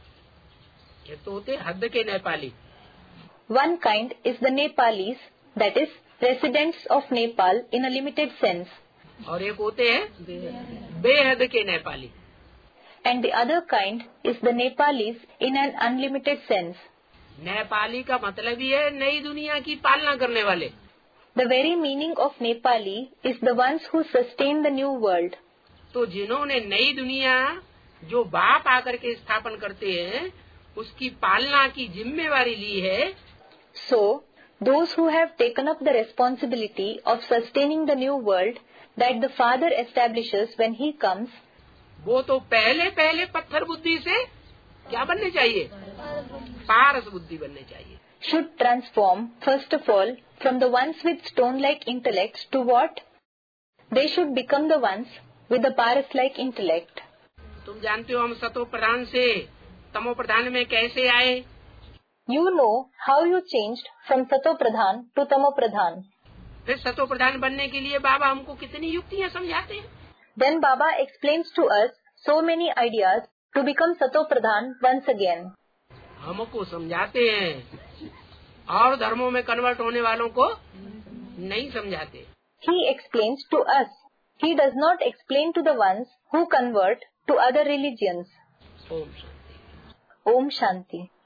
ये तो होते हद के Nepali. One kind is the Nepalis, that is, residents of Nepal in a limited sense. और एक होते हैं बेहद के Nepali. And the other kind is the Nepalis in an unlimited sense. Nepali का मतलब ही है नई दुनिया की पालना करने वाले। The very meaning of Nepali is the ones who sustain the new world. तो जिन्होंने नई दुनिया जो बाप आकर के स्थापन करते हैं उसकी पालना की जिम्मेवारी ली है। So, those who have taken up the responsibility of sustaining the new world that the Father establishes when he comes, वो तो पहले पहले पत्थर बुद्धि से क्या बनने चाहिए? पारस बुद्धि बनने चाहिए। should transform, first of all, from the ones with stone-like intellects to what? They should become the ones with the paras-like intellect. तुम जानते हो हम सतो प्रधान से तमो प्रधान में कैसे आए? You know how you changed from Sato Pradhan to Tamo Pradhan. फिर सतो प्रधान बनने के लिए बाबा हमको कितनी युक्तियाँ समझाते हैं। Then Baba explains to us so many ideas to become Sato Pradhan once again. हमको समझाते हैं और धर्मों में कन्वर्ट होने वालों को नहीं समझाते। He explains to us. He does not explain to the ones who convert to other religions. Om Shanti. Om Shanti.